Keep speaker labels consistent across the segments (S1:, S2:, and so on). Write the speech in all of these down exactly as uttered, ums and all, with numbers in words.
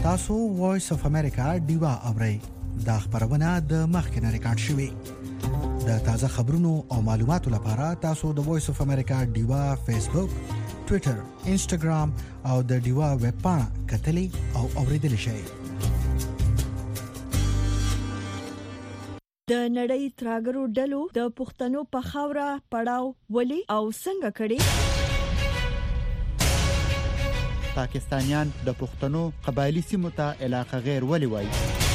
S1: تاسو وایس اف امریکا ډیوا اورئ. دا خبرونه د مخکنه ریکارډ شوې. د تازه خبرونو او معلوماتو لپاره تاسو د وایس اف امریکا ډیوا فیسبوک، ټوئیټر، انسټاګرام او د ډیوا ویب پاڼه کتلې او اوریدل شئ.
S2: د نړۍ تراګرو ډلو د پښتنو په خاوره پړاو ولي او څنګه کړي؟
S3: پاکستانیان د پښتنو قبایلی سیمو ته علاقه غیر ولي وایي؟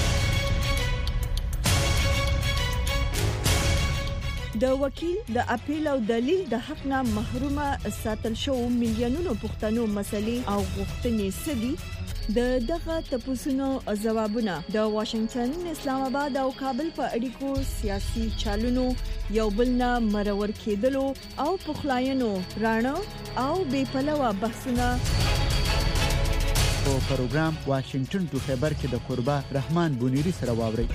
S2: د وکیل د اپیل او دلیل د حق نه محرومه ساتل شو میلیونونو پښتنو مسلې او غوښتنې سدي. د دغه تپوسونو ځوابونه د واشنگټن، اسلام آباد او کابل په اړیکو سیاسي چالونو یو بل نه مرور کېدلو او پخلاینو رانه او بې پلوه بحثونه
S3: په پروګرام واشنگټن ټو خبر کې د قربا رحمان بونیری سره واوري.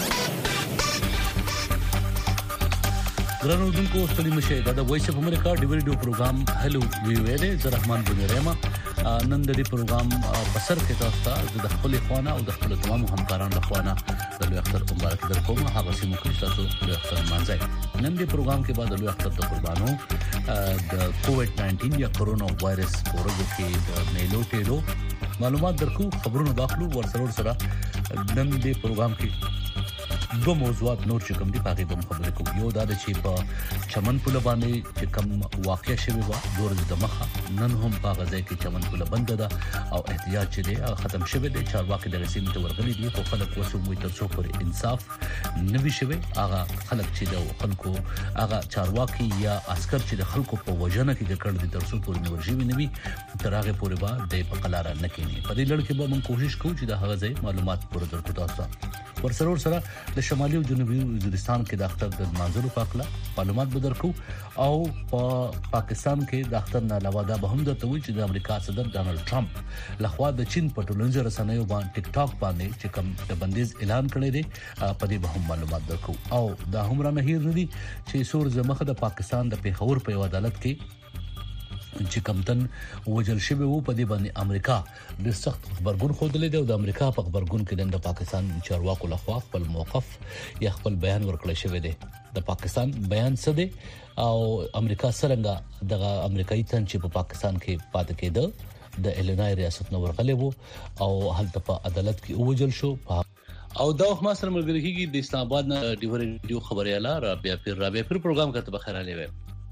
S4: درنو دونکو ستړي مشه دا د وایس اف امریکا ډیویډیو پروګرام هلو وی وی دی. زه رحمان بونیری ما نن د دې پروګرام په سر کې تاسو ته د خپل خوانه او د خپل تمام همکارانو لخوا نه د لوی اختر مبارک درکوم. هغه سیمه کې تاسو لوی اختر مانځي. نن دې پروګرام کې بعد لوی اختر د قربانو د کووډ ناینټین یا کورونا وایرس پروګرام کې د میلو ټیلو معلومات درکو، خبرونه واخلو. ورسره سره نن دې پروګرام کې دو موضوعات نور چې کوم دي پاګې به خبرې کوو. یو دا چې په چمن پوله باندې چې کوم واقع شوی و دور د مخه نن هم پاګه ځای کې چمن پوله بند ده او احتجاج چې دی ختم شوی دی. چارواکي د رسمي ته ورغلي دي خو خلک اوس هم تر څو پر انصاف نوي شوی. هغه خلک چې د خلکو هغه چارواکي یا عسكر چې د خلکو په وجنه کې د کړ دي تر څو پر نورجیوي نوي تر هغه پورې به د په قلاره نه کېنی. په دې لړ کې به موږ کوشش کوو چې د هغه ځای معلومات پوره درکو تاسو. ورسره سره د شمالي او جنوبي وزیرستان کې د اختر د منځلو په اړه معلومات به درکو او په پا پاکستان کې د اختر نه علاوه دا به هم درته وي چې د امریکا صدر ډانلډ ټرمپ لخوا د چین په ټولنیزو رسنیو باندې ټیک ټاک باندې چې کوم د بندیز اعلان کړی دی په دې به هم معلومات درکو. او دا هم را نه هیر ندي چې سور زمخه د پاکستان د پیښور په عدالت کې چې کمتن وجل شوی وو په دې باندې امریکا د سخت خبرګون خوده دی او د امریکا په خبرګون کې د پاکستان چارواکو لخوا خپل موقف یا خپل بیان ورکړی شوی دی. د پاکستان بیان څه دی او امریکا څنګه د امریکایي تن چې په پاکستان کې پاتې کېده د الینای ریاست نو ورغلی وو او هلته په عدالت کې وجل شو. او دا ما سره ملګری کیږي د اسلام آباد نه ډیویډیو خبرياله رابعه پیر. رابعه پیر پروګرام کوي په خیر علي وي.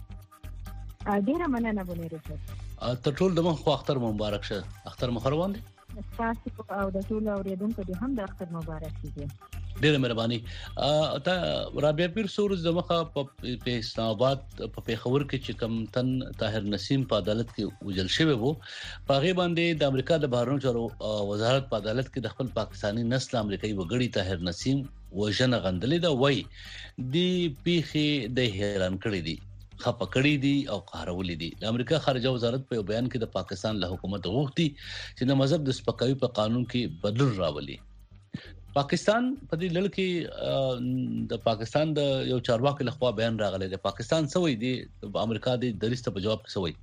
S5: ډیره مننه بونیری صاحب.
S4: ته ټول دمه خو اختر مبارک شه. اختر مخروان دي
S5: تاسو او د ټول اوریدونکو دي هم د اختر مبارک شي.
S4: ډیره مهرباني. ته رابعه پیر سورز دمخه په اسلام آباد په پیښور کې چې کم تن طاهر نسیم په عدالت کې وجل شوی وو په غي باندې د امریکا د بهرنیو چارو وزارت په عدالت کې د خپل پاکستانی نسل امریکایي وګړي طاهر نسیم وژنه غندلې دا وای دی پیخي د حیران کړی دی خپه کړی دي او قهرولې دي. د امریکا خارجه وزارت په بیان کې د پاکستان له حکومت غوښتي چې د مذهب د سپکاوي په قانون کې بدل راولي. پاکستان په دې لړ کې د پاکستان د یو چارواکي لخوا بیان راغلی دی. پاکستان سوي دي امریکا د دریسته په جواب کې سوي.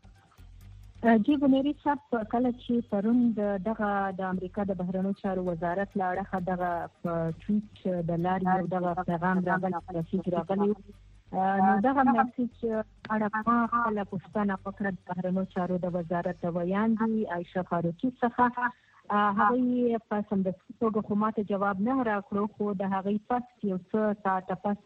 S5: جی بونیری صاحب کله چې پرون دغه د امریکا د بهرنیو چارو وزارت لاړه دغه ټویټ د لارې دغه پیغام راغلی راغلی نو دغه میسج اړه خپل پښتنه فقره د بهرنیو چارو د وزارت بیان دی عائشه فاروقي څخه هغه په سمدستي توګه حکومت جواب نه راکړو خو د هغه پس یو څه ساعت پس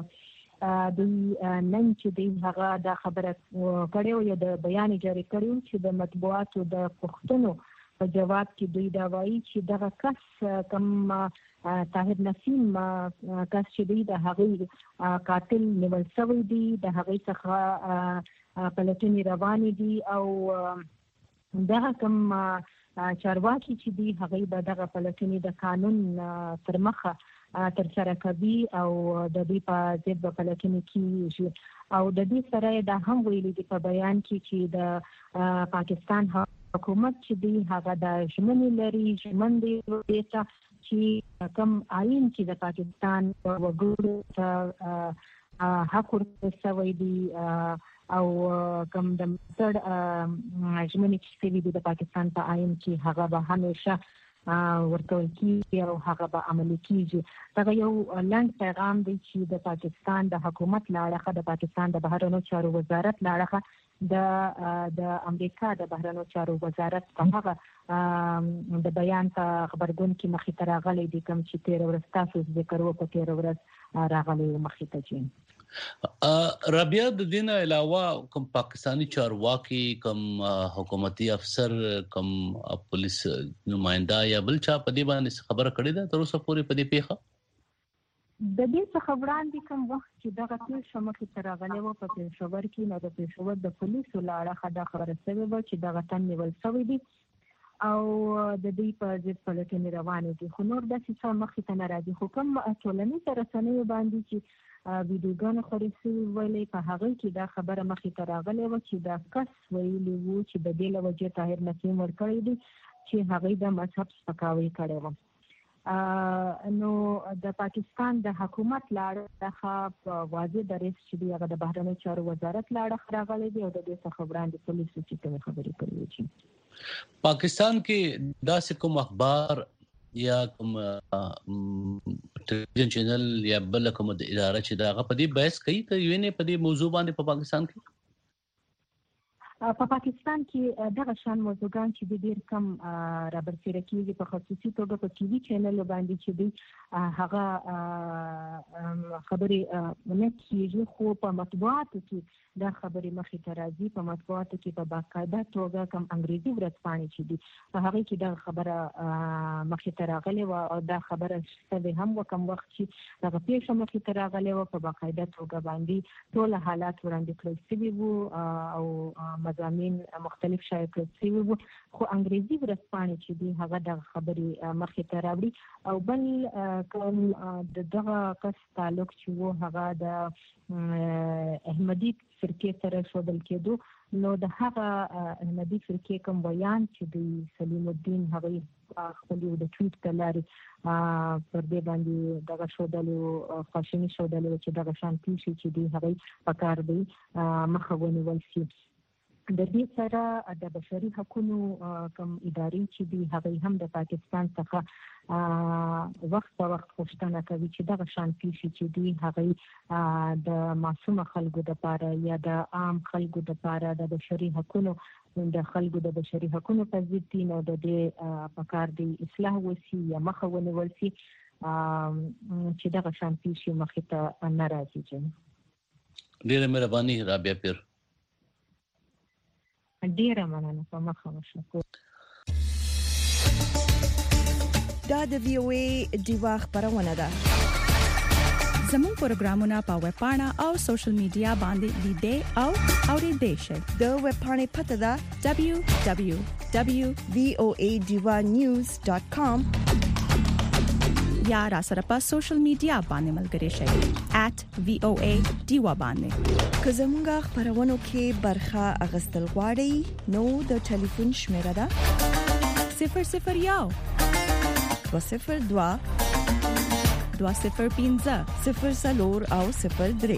S5: د نن چې د هغه د خبره کړو یا د بیان جاری کړو چې د مطبوعاتو د پښتنو په جواب کې دوی دا وایي چې دغه کس کم طاهر نسیم کس چې دی د هغه قاتل نیول شوی دی د هغه څخه پلټنې روانې دي او دغه کم چارواکي چې دی هغه به دغه پلټنې د قانون تر مخه تر سره کوي او د دې په ضد په پلټنې کې او د دې سره دا هم ویلي دی په بیان کې چې د پاکستان حکومت چې دی هغه د ژمنې لري ژمن دی چې کوم آئین چې د پاکستان وګړو ته حق ورکوي دی او کوم د مستر ژمنې چې دی د پاکستان په آئین کې هغه به همیشه ورکول کیږي او هغه به عملي کیږي. دا یو لاند پیغام دی چې د پاکستان د حکومت لاړه د پاکستان د بهرنیو چارو وزارت لاړه د د امریکا د بهرنیو چارو وزارت په هغه د بیان په خبرګون کې مخې ته راغلی دی کوم چې تیر ورځ تاسو ذکر وکړ تیر ورځ راغلی مخې ته چین.
S4: رابعه د دین علاوه کوم پاکستانی چارواکي کوم حکومتي افسر کوم پولیس نماینده یا بل چا په دې باندې خبره کړې ده تر اوسه پورې په دې پیښه؟
S5: د دې څخه وړاندې کوم وخت چې دغه ټول شمکه ترغلې و په پېښور کې نو د پېښور د پولیسو لاړه خدا خبره شوې و چې دغه تن نیول شوی دی او د دې په ضد پلټنې روانې دي. خو نور داسې څه مخې ته نه راځي. خو کوم ټولنیز رسنیو باندې چې ویډیوګانې خورې شوي ولې په هغه کې دا خبره مخې ته راغلې وه چې دا کس ویلي وو چې د دې له وجې طاهر نسیم ورکړی دی چې هغوی د مذهب سپکاوی کړی و. نو د پاکستان د حکومت لاړه څخه واضح دریځ چې دی هغه د بهرنیو چارو وزارت لاړه راغلی دی او د دې څخه وړاندې پولیسو چې کومې خبرې کړې وې.
S4: پاکستان کې داسې کوم اخبار یا کوم ټلویزیون چینل یا بل کوم اداره چې دا غو په دې بحث کوي ته یو نه په دې موضوع باندې په پاکستان کې
S5: په پاکستان کې دغه شان موضوعګان چې ډېر کم را برسېره کېږي په خصوصي توګه په ټي وي چینل باندې چې دی هغه خبرې نه کېږي خو په مطبوعاتو کې دا خبرې مخې ته راځي. په مطبوعاتو کې په باقاعده توګه کوم انګریزي ورځپاڼې چې دي په هغې کې دا خبره مخې ته راغلې وه او دا خبره شوې هم وه کوم وخت چې دغه پیښه مخې ته راغلې وه په باقاعده توګه باندې ټول حالات وړاندې کړل شوي وو او مضامین مختلف شایع کړل شوي وو خو انګریزي ورځپاڼې چې دي هغه دغه خبرې مخې ته راوړي. او بل کوم د دغه کس تعلق چې وو هغه د احمدي فرقې سره ښودل کېدو نو د هغه احمدي فرقې کوم بیان چې د سلیم الدین هغوی خپل د ټویټ له لارې پر دې باندې دغه ښودلو خواشیني ښودلې چې دغه شان پیښې چې دي هغوی په کار دی مخه ونیول شي. د دې سره د بشري حقوقو کوم ادارې چې دي هغوی هم د پاکستان څخه وخت په وخت غوښتنه کوي چې دغه شان پیښې چې دي هغوی د معصومه خلکو دپاره یا د عام خلکو دپاره د بشري حقوقو د خلکو د بشري حقوقو په ضد دي نو د دې په کار دی اصلاح وشي یا مخه ونیول شي چې دغه شان پیښې مخې ته نه راځي.
S4: ډېره مهرباني رابعه پیر.
S5: ډیره مننه په مخه وشو.
S2: دا د وی او ای دیوا خبرونه ده.
S6: زموږ پروګرامونه په ویب پاڼه او سوشل میډیا باندې لیدئ او اوریدئ شئ.
S2: د ویب پاڼې پته ده
S6: دبليو دبليو دبليو
S2: دوت وی او ای diva news dot com
S6: یا را سره په سوشل میډیا باندې ملګري شئ at وی او ای diva باندې.
S2: که زموږه خبرونو کې برخه اغستل غواړئ نو د ټلیفون شمیره ده
S6: صفر صفر یو
S2: دو صفر دو
S6: دو صفر پنځه
S2: صفر څلور او صفر درې.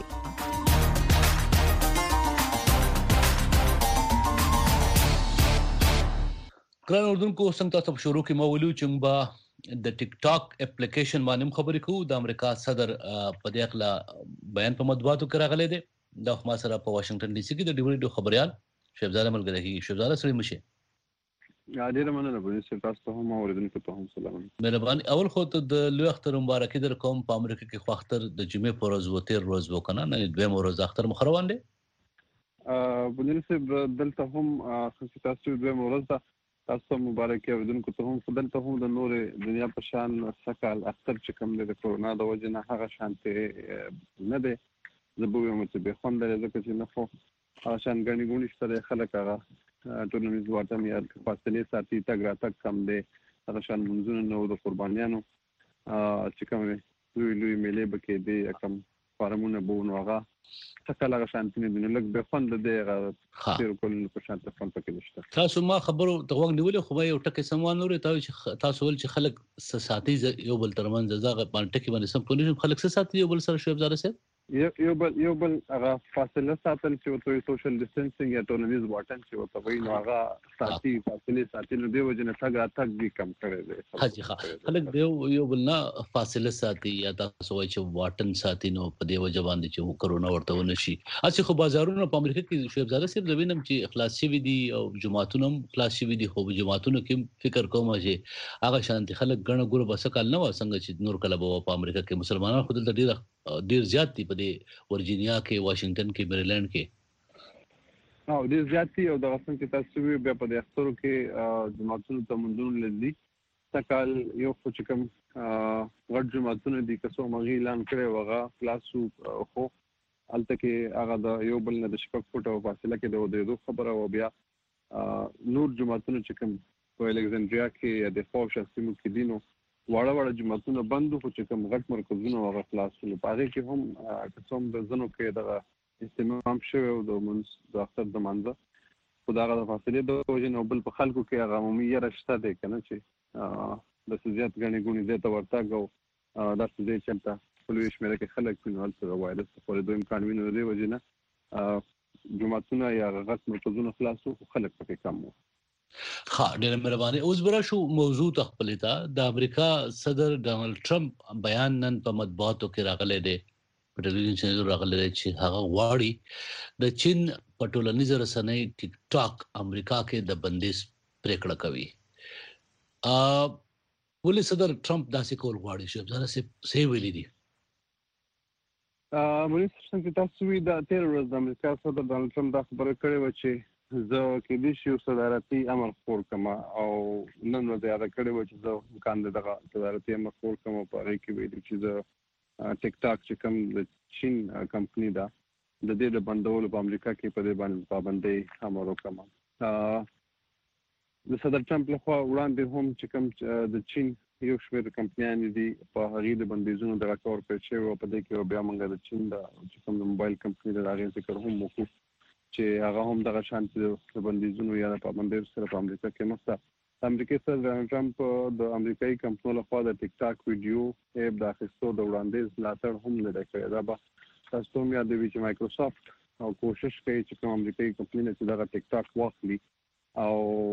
S4: ګران اردوونکو څنګه تاسو په شروع کې مو ویلو چې موږ د ټیک ټاک اپلیکیشن باندې خبرې کوو. د امریکا صدر په دې اړه بیان په مطبوعاتو کې راغلی دی. دا خو ما سره په واشنگټن ډي سي کې د ډیوډي خبريال شهزاده ملګری هي شهزاده سره مشه.
S7: یا ډیره مننه په دې تاسو ته هم اوریدونکو ته هم سلام.
S4: مهرباني. اول خو ته د لوی اختر مبارکي در کوم. په امریکا کې خو اختر د جمعې پر ورځ وته روز وکنه نه دویم ورځ اختر مخروان دي.
S7: ا بنرسه دلته هم خصوصي تاسو دویم ورځ تاسو مبارکي اوریدونکو ته هم دلته هم د نور دنیا په شان سکهال اختر چې کوم د کورونا د وجې نه هغه شانته نه دی. زه به وایم چې به خوند لري ځکه چې نه خو هغه شان غني غونډې سره خلک هغه ټولنیز واټن یا فاصلې ساتي تګ راتګ کم دی. هغه شان منځونه نو د قربانیانو چې کوم لوی لوی میلې بکې دی کوم فارمونه بونه هغه څکه هغه شان نه دی لکه به خوند دی هغه تیر کول په شان ته فون پکې نشته.
S4: تاسو ما خبرو ته وګ نیولې خو یو ټکي سمون نور ته تاسو ول چې خلک ساتي یو بل ترمن زغه باندې ټکی باندې سم پونې خلک ساتي یو بل سره شوب زاره سره
S7: یو یو بل یو بل هغه فاصله ساتل چې وته سوشل ډیسټنسینګ یا ټولنیز واټن چې وته وي نو هغه ساتي فاصله ساتي نو دی وجنه څنګه اتک دي کم کړي دي
S4: حاجی ښه خلک دی یو بل نه فاصله ساتي یا تاسو وایي چې واټن ساتي نو په دی وجه باندې چې کرونا ورته ونشي اسی خو بازارونو په امریکا کې شیب زاده صرف زوینم چې اخلاص شوی دي او جماعتونو اخلاص شوی دي خو جماعتونو کې فکر کوم چې هغه شانتي خلک غنه ګور بسکل نه وسنګ چې نور کله په امریکا کې مسلمانانو خود ډیر ډیر زیات دي په ورجینیا کې واشنگټن کې میریلند کې
S7: او ډیر زیات دي او د غسن کې تاسو وی بیا په اخترو کې جماعتونو ته مندون لدی تکال یو خو چې کوم غټ جماعتونو دي که څو مغی اعلان کړي وغه کلاسو خو الته کې هغه د یو بل نه د شپږ فوټو فاصله کې د دوه خبره او بیا نور جماعتونو چې کوم په الکسندریا کې د فوش سیمو کې دینو واړه واړه جماعتونه بندو خو چې کوم غټ مرکزونه هغه خلاصول په هغه کې هم قسم د زنو کې د استعمال شوی او د منځ د اختر د منځ خدای د فاصله د وجه نو بل په خلکو کې هغه عمومي رشتہ دی کنه چې د سزيات غني غوني د تورتاګو د څه چې چلته پولیس مې کې خلک په نوال سره وایرس په دوه امکان ویني د وجه نه جماعتونه یا غټ مرکزونه خلاصو خلک پکې کم وو
S4: خا ډېر مهرباني اوس برا شو موضوع تخپل تا د امریکا صدر ډونالد ټرمپ بیان نن په مطبوعاتو کې راغلی دی په ټلویزیون چینل راغلی دی چې هغه غواړي د چین په ټولنیز رسنۍ ټیک ټاک امریکا کې د بندیز پریکړه کوي ا ولې صدر ټرمپ داسې کول غواړي چې زره سه سی ویلي دي
S7: ا مونږ څنګه تاسو وی د تیر ورځ د امریکا صدر ډونالد ټرمپ دا خبره کړې و چې زه کې د شیو صدارتي امر خور کما او نن ورځ یاد کړی و چې زه امکان دغه صدارتي امر خور کما په اړه کې ویل چې زه ټیک ټاک چې کوم د چین کمپنی دا د دې د بندولو په امریکا کې په دې باندې پابندۍ امر وکما د صدر ټرمپ له خوا وړاندې هم چې کوم د چین یو شمېر کمپنیان دي په هغه د بندیزونو د راکور په شی او په دې کې بیا موږ د چین د چې کوم د موبایل کمپنی د راغلي ذکر هم وکړو چې هغه هم دغه شانتي د بندیزونو یا په باندې سره په امریکا کې مسته امریکا سره ډونالد ټرمپ د امریکایي کمپنیو لخوا د ټیک ټاک ویډیو ایپ د اخیستو د وړاندیز ملاتړ هم نه کوي دا به تاسو هم یاد وي چې مایکروسافت او کوشش کوي چې کوم امریکایي کمپنی چې دغه ټیک ټاک واخلي او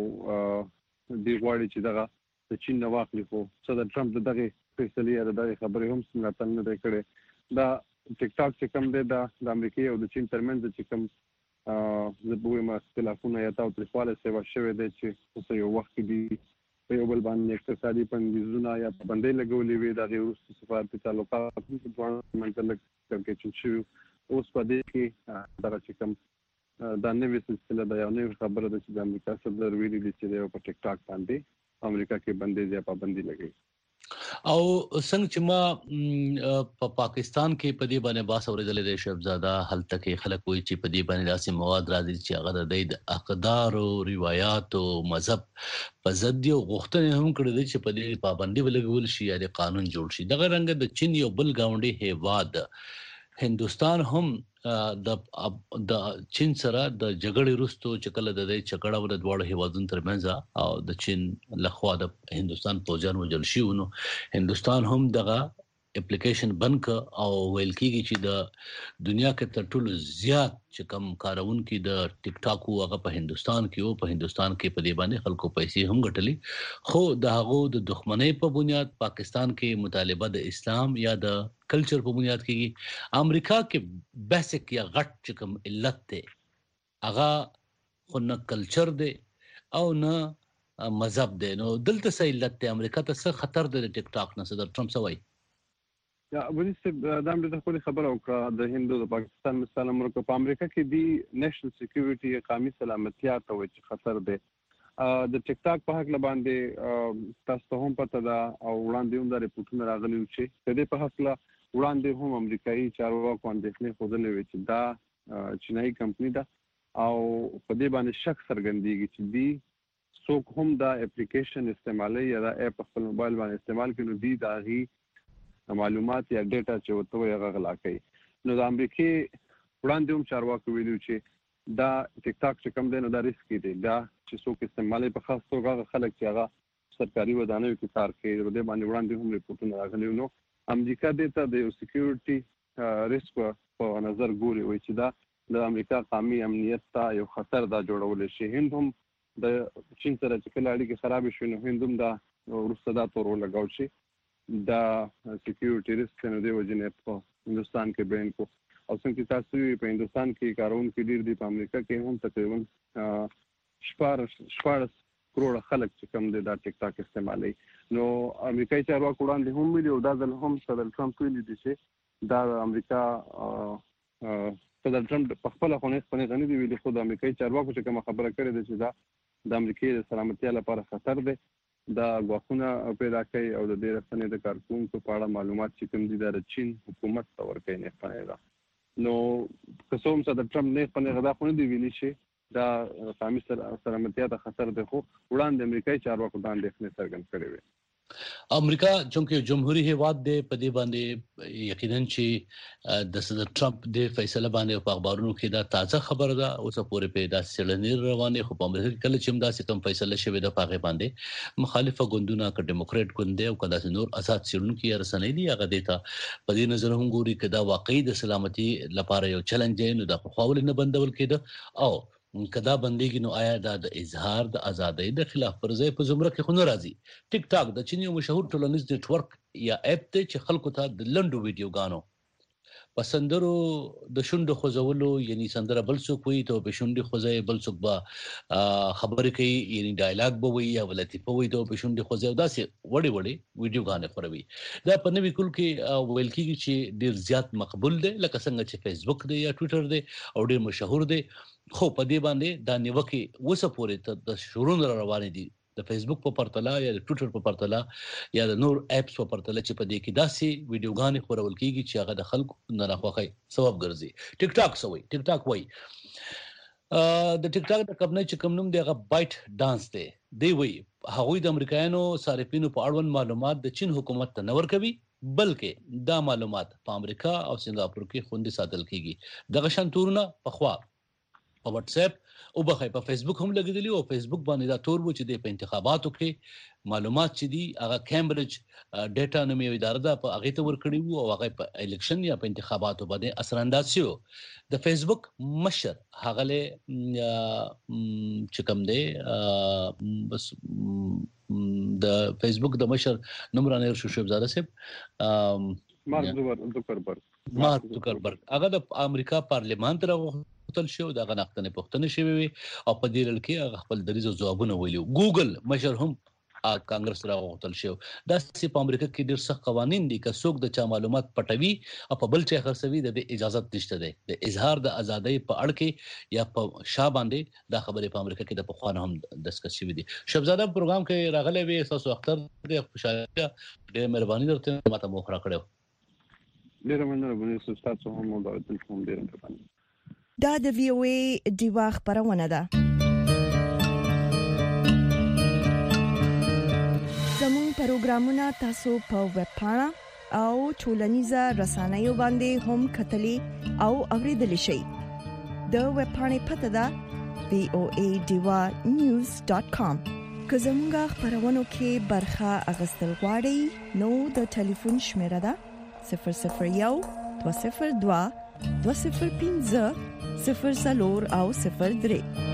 S7: د غواړي چې دغه د چین نه واخلي خو صدر ټرمپ دغه فیصله یا دغه خبرې هم څنګه تل نه کړي دا ټیک ټاک چې کوم دی د امریکا او د چین ترمنځ چې کوم زه به وایم اختلافونه یا تاوتریخوالی سیوا شوی دی چې اوس یو وخت کې دي په یو بل باندې اقتصادي بندیزونه یا پابندۍ لګولې وې د هغې وروسته سفارتي تعلقات هم په دواړو منځ لږ کړکېچن شوي اوس په دې کې دغه چې کوم دا نوې سلسله ده یو نوې خبره ده چې د امریکا صدر ویلي دي چې دی په ټیک ټاک باندې امریکا کې بندیز یا پابندي لګوي
S4: او څنګه چې ما په پاکستان کې په دې باندې باس اورېدلې د شهزاده هلته کې خلک وایي چې په دې باندې داسې مواد راځي چې هغه د اقدار او روایت او مذهب په ضد یو غوښتنه هم کړې ده چې په دې پابندي ولګول شي یا د قانون جوړ شي دغه رنګ د چین یو بل گاونډي هیواد هندستان هم د د چین سره د جګړې وروسته چې کله د دې جګړه ور دواړو هیوادونو ترمنځ او د چین لخوا د هندستان پوجان وجل شي نو هندستان هم دغه اپلیکیشن بنک او ویل کیږي چې د دنیا کې تر ټولو زیات چې کم کارونکو د ټیک ټاک هغه په هندستان کې او په هندستان کې په دې باندې خلکو پیسې هم ګټلې خو د هغه د دښمنۍ په بنیاد پاکستان کې مطالبه د اسلام یا د کلچر په بنیاد کې امریکا کې بیسیک یا غټ چې کوم علت ده هغه خو نه کلچر دی او نه مذهب دی نو دلته څه علت دی امریکا ته څه خطر دی د ټیک ټاک نه صدر ټرمپ سوای
S7: یا ولې د امریکا خپل خبره وکړه د هندو د پاکستان مثال امریکا په امریکا کې دی نېشنل سکیورټي قومي سلامتیا ته وایي چې خطر دی د ټیک ټاک په حق لباندې تاسو ته هم پته ده او وړاندې هم د ریپورتونو راغلي چې د دې په حق له وړاندې هم امریکایي چارواکو اندېښنې ښودلې وې چې دا چینایي کمپنی ده او په دې باندې شک څرګندېږي چې دی څوک هم دا اپلیکیشن استعمالوي یا دا اپ خپل موبایل باندې استعمال کوي نو دی د هغې معلومات یا ډیټا چې ورته وایي هغه غلا کوي نو د امریکې وړاندې هم چارواکو ویلي چې دا ټیک ټاک چې کوم دی نو دا ریسکي دی دا چې څوک استعمالوي په خاص توګه هغه خلک چې هغه سرکاري ودانیو کې کار کوي د دې باندې وړاندې هم ریپورټونه راغلي نو امریکا دې ته د یو سکیورټي ریسک په نظر ګوري وي چې دا د امریکا قومي امنیت ته یو خطر دا جوړول شي. هند هم د چین سره چې کله اړیکې خراب شي نو هند هم دا وروسته دا تور لګاو شي دا سکیورټي ریسک نه دی وجنه په هندستان کې بین کو او څنګه تاسو په هندستان کې کارون کې ډیر دی په امریکا کې هم تقریبا شپږ شپږ کروڑ خلک چې کوم دي دا ټیک ټاک استعمالي. نو امریکایي چارواکو وړاندې هم ویلي او دا ځل هم صدر ټرمپ ویلي دي چې دا امریکا صدر ټرمپ په خپل خونې خونې غني دی ویلي خو د امریکایي چارواکو چې کوم خبره کړې ده چې دا د امریکای د سلامتیا لپاره خطر دی دا غواخونه پیدا کوي او د دې رسنۍ د کارکونکو په اړه معلومات چې کوم دي د چین حکومت ته ورکوي نه پنهغه. نو قسم صدر ټرمپ نه پنهغه دا خو نه دی ویلي چې دا قومي سلامتیا ته خطر دی خو وړاندې امریکایي چارواکو دا اندېښنې څرګند کړې وي.
S4: امریکا چونکه جمهوریت هیواد دی په دې باندې یقینا چې د صدر ټرمپ د فیصله باندې په اخبارونو کې دا تازه خبره ده اوس پورې په داسې سړنیر روانه خو په امریکا کې کله چې داسې کوم فیصله شوه د پاغه باندې مخالفه ګوندونه ک ډیموکرات ګوند دی او کله نور آزاد سړونکو رسنۍ دي هغه دیتا په دې نظر هم ګوري کدا واقعي د سلامتي لپاره یو چیلنج دی نو د خواول نه بندول کېده او کدا بندګي نو آیا د اظهار د ازادۍ د خلاف ورزي په زمره کې خو نه راځي. ټیک ټاک د چینی مشهور ټولنیز نیټورک یا اپ ته چې خلکو ته د لنډو ویډیوګانو پسندرو د شوند خوځولو یعنی سندره بل څوک وي ته به شوند خوځي بل څوک به خبرې کوي یعنی ډایلاګ به وي یا ولتی په وي ته به شوند خوځي او داسې وړي وړي ویډیوګانې خبروي. دا په نوې کول کې ویل کېږي چې ډیر زیات مقبول دي لکه څنګه چې فیسبوک دی یا ټوئیټر دی او ډیر مشهور دی خو په دې باندې دا نیوکه وسه پورې ته د شورون روان دي د فیسبوک په پرتله یا د ټوئیټر په پرتله یا د نور اپس په پرتله چې په دې کې داسې ویډیوګانې خورول کیږي چې هغه د خلکو نه راخوخي سبب ګرځي. ټیک ټاک سوي ټیک ټاک وای د ټیک ټاک د کمپنۍ چې کوم نوم دی هغه بایټ ډانس دی دی وای هغه د امریکایانو صارفینو په اړوند معلومات د چین حکومت ته نور کوي بلکې دا معلومات په امریکا او سنگاپور کې خوندي ساتل کیږي. دغه شانتورونه په خوا په واتس اپ او په په فیسبوک هم لګیدلی او فیسبوک باندې دا تور و چې د انتخاباتو کې معلومات چې دي هغه کیمبرج ډیټا نومي اداره ده په هغه ته ورکړی وو او هغه په الیکشن یا په انتخاباتو باندې اثر انداز شو. د فیسبوک مشر هغه له چې کوم دی بس د فیسبوک د مشر نمرانه شو شبزاده صاحب
S7: مارک زوکربرګ
S4: مارک زوکربرګ هغه د امریکا پارلیمان ته تل شو دا غنښتنه پښتنه شوی وي او په دې لړ کې خپل دریزو ځوابونه ویلو. ګوګل مشر هم کانګرس راغوتل شو. دا چې په امریکا کې ډېر سخت قوانين دي که څوک د چا معلومات پټوي او په بل چا خرڅوي د اجازه نشته ده. د اظهار د ازادۍ په اړه کې یا په شا باندې دا خبره په امریکا کې د پخوانه هم ډسکس شوې دي. شبزاده پروګرام کې راغلي وي تاسو اختر د خوشاله ډېر مهرباني درته ماته مخ را کړو.
S7: ډېر مننه بنو تاسو هم او د ټلیفون ډېر مهرباني.
S2: دا د وی او ای دیوا خبرونه ده. زموږ پروګرامونه تاسو په ویب پاڼه او ټولنیزه رسنیو باندې هم کتلی او اوریدلی شئ. د ویب پاڼې پته ده وی او ای دیوا نیوز ډاٹ کام. که زموږ خبرونو کې برخه اغستل غواړئ نو د ټلیفون شمیره ده صفر صفر یو دوه صفر دوه دوه صفر پنځه صفر سلور او صفر درې.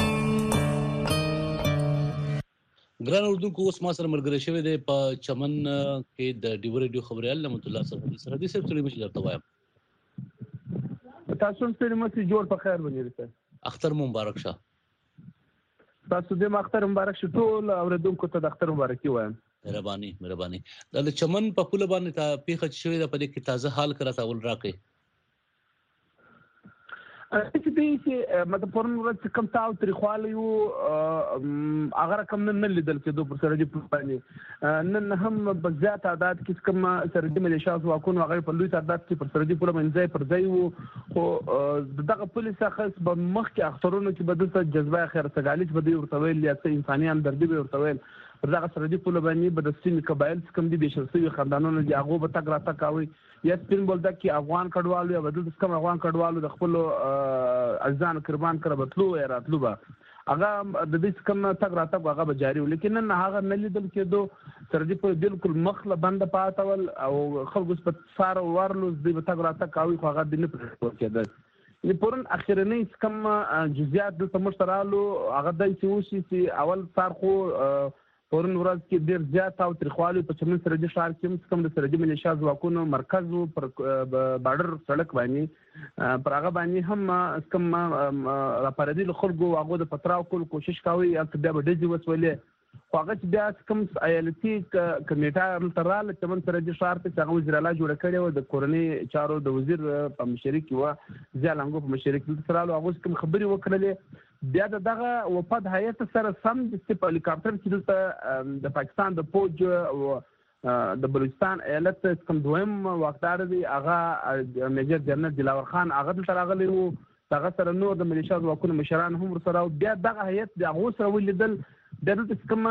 S4: ګران اردوونکو اوس ما سره ملګری شوی دی په چمن کې د ډیو ریډیو خبريال رحمت الله صاحب سره د سر تلې مشي درته وایم.
S8: تاسو ته مې جوړ په خیر ونی رسه.
S4: اختر مبارک شه.
S8: تاسو دې اختر مبارک شه ټول اوردونکو ته د اختر مبارکي وایم.
S4: مهرباني مهرباني. د چمن په پوله باندې ته پیښه شوی د په دې کې تازه حال کرا تاول راکې.
S8: چې دې چې مطلب پرون ورځ کم تاو تاریخوالي او هغه کم نه لیدل کېدو پر سره دې باندې نن هم په زیات تعداد کې کوم سره دې ملیشیا ځواکونو هغه په لوی تعداد کې پر سره دې په منځي پر ځای وو خو دغه پولیس خاص په مخ کې اخترونو کې بدلته جذبه خیر سګالیچ بده ورته ویل یا څه انساني همدردي به ورته ویل پر دغه سره دې په باندې به د سین قبایل څخه دې بشرسي خاندانونو دي هغه به تک راته کوي یا سپین بولدا کې افغان کډوالو یا بدل څخه افغان کډوالو د خپل ځان قربان کړ بتلو یا راتلو به هغه د دې کوم تګ راتګ هغه به جاري و، لیکن نن هغه نه لیدل کېدو سرحدي پولیس بالکل مخله بنده پاته ول او خلکو په سار ورلو د تګ راتګ کوي خو هغه د نه پرېښودل کېدل. د پرون اخرنی کوم جزئیات دلته موږ ته رالو هغه دای چې اوسي چې اول سار خو پرون ورځ کې ډېر زیات او تریخوالی په چمن سرحدي ښار کې کوم د سرحدي ملیشیا ځواکونو مرکز پر بارډر سړک باندې پر هغه باندې هم کوم راپاردي خلکو هغه د پتراو کول کوشش کوي یا بیا به ډزې وسولې خو هغه چې بیا کوم ایالتي کمیټه تراله چمن سرحدي ښار ته هغه وزیر اعلی جوړ کړی و د کورنۍ چارو د وزیر په مشرۍ کې و ضیاء لنګو په مشرۍ کې تراله هغه کوم خبرې وکړلې. بیا دغه وفد هیئت سره سم د هلیکاپټر چې دلته د پاکستان د فوج او د بلوچستان ایالت کوم دویم واکدار دی هغه میجر جنرال دلاور خان هغه دلته راغلی و، هغه سره نور د ملیشیا ځواکونو مشران هم ورسره. بیا دغه هیئت د هغو سره ولیدل بیا دلته کوم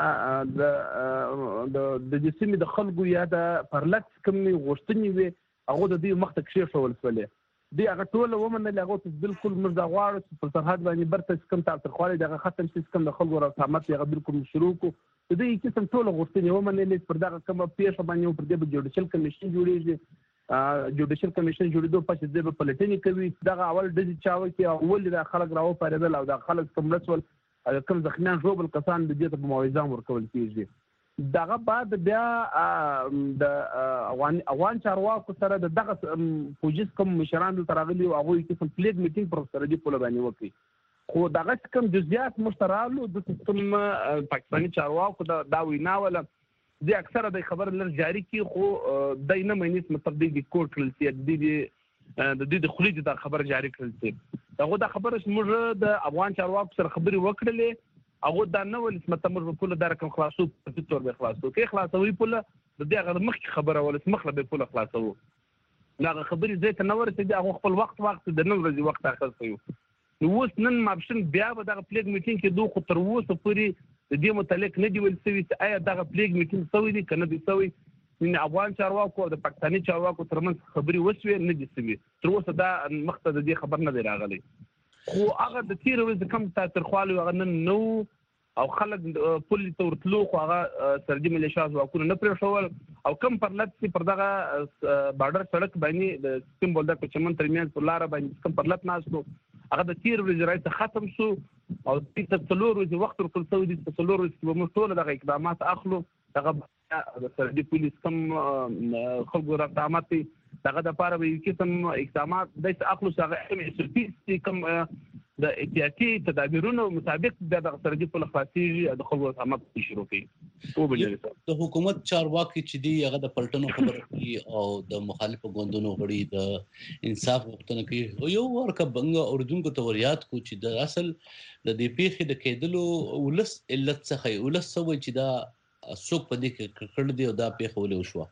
S8: د سیمې د خلکو یا د پرلکس کومې غوښتنې وي هغه د دې مخ ته کښېښول شولې. دی هغه ټول ومنل هغه ته بالکل موږ دا غواړو چې پر سرحد باندې برته کوم تاوتریخوالی دغه ختم شي، کوم د خلکو رسامت هغه بالکل شروع کړو. د دې قسم ټول غوښتنې ومنلې پر دغه کومه پیښه باندې پر دې به جوډیشل کمیشن جوړیږي، جوډیشل کمیشن جوړېدو پس دې به پلټنې کوي دغه اول ډزې چا وکړي او ولې دا خلک راوپارېدل او دا خلک کوم رسول کوم زخمیان ژوبل کسان د دې ته په موعظه ورکول کېږي. دغه بعد بیا د افغان چارواکو سره د دغه پولیس کوم مشران دلته راغلي او هغوی قسم پلیګ میټینګ پر سرحدي پوله باندې وکړي. خو دغه کوم جزئیات موږ ته رالو د کوم پاکستاني چارواکو دا وینا وله دی اکثره د خبر لر جاری کی خو د نه مینس مطلب د کوټ کړل چې د دې د دې د خلیج دا خبر جاری کړل چې دغه دا خبره موږ د افغان چارواکو سره خبرې وکړلې هغه دا نه ول چې مطلب موږ په لاره کوم خلاصو په تور به خلاصو کې خلاصوي په د دې هغه مخ خبره ول مخله به په خلاصو دا خبرې زه ته نه ورته هغه خپل وخت وخت د نن ورځې وخت اخستو. نو اوس نن مابشن بیا به دغه پلیګ میټینګ کې دوه خو تر اوسه پورې د دې متعلق نه دی ویل شوی چې آیا دغه پلیګ میټینګ شوی دی کنه دی شوی. ان افغان چارواکو او د پاکستاني چارواکو ترمنځ خبرې وشوي نه دي شوي تر اوسه دا مخته د دې خبر نه دی راغلی. خو هغه د تیر ورځې کم تاثیرخوالي هغه نن نو او خلک پولی ته ورتلو خو هغه سرحدي ملیشیا ځواکونه نه پرېښول او کم پرلت چې پر دغه بارډر سړک باندې د سیم بولدک په چمن ترمنځ پر لاره باندې کم پرلت ناستو هغه د تیر ورځې راځي ختم شو او د څلور ورځې وخت ورکړل شوی دی. په څلور ورځې کې به موږ ټول دغه اقدامات اخلو دغه د سرحدي پولیس کم خلکو رقابت دغه د پاره به قسم اقدامات د اخلو څنګه کم د احتیاطي تدابیرونو مطابق د سرحدي پولیس خلاصيږي د خلکو رقابت شروع کړي. او بل
S4: د حکومت چارواکي چې دی هغه د پلټنو خبره کوي او د مخالفو ګوندونو غړي د انصاف غوښتنه کوي او یو ورکه بنګ اوردونکو ته وریاد کو چې د اصل د دې پیښې د کېدلو ولس علت څخه ولس سوي چې دا څوک په دې کې کړل دی او دا پیښه ولې وشوه.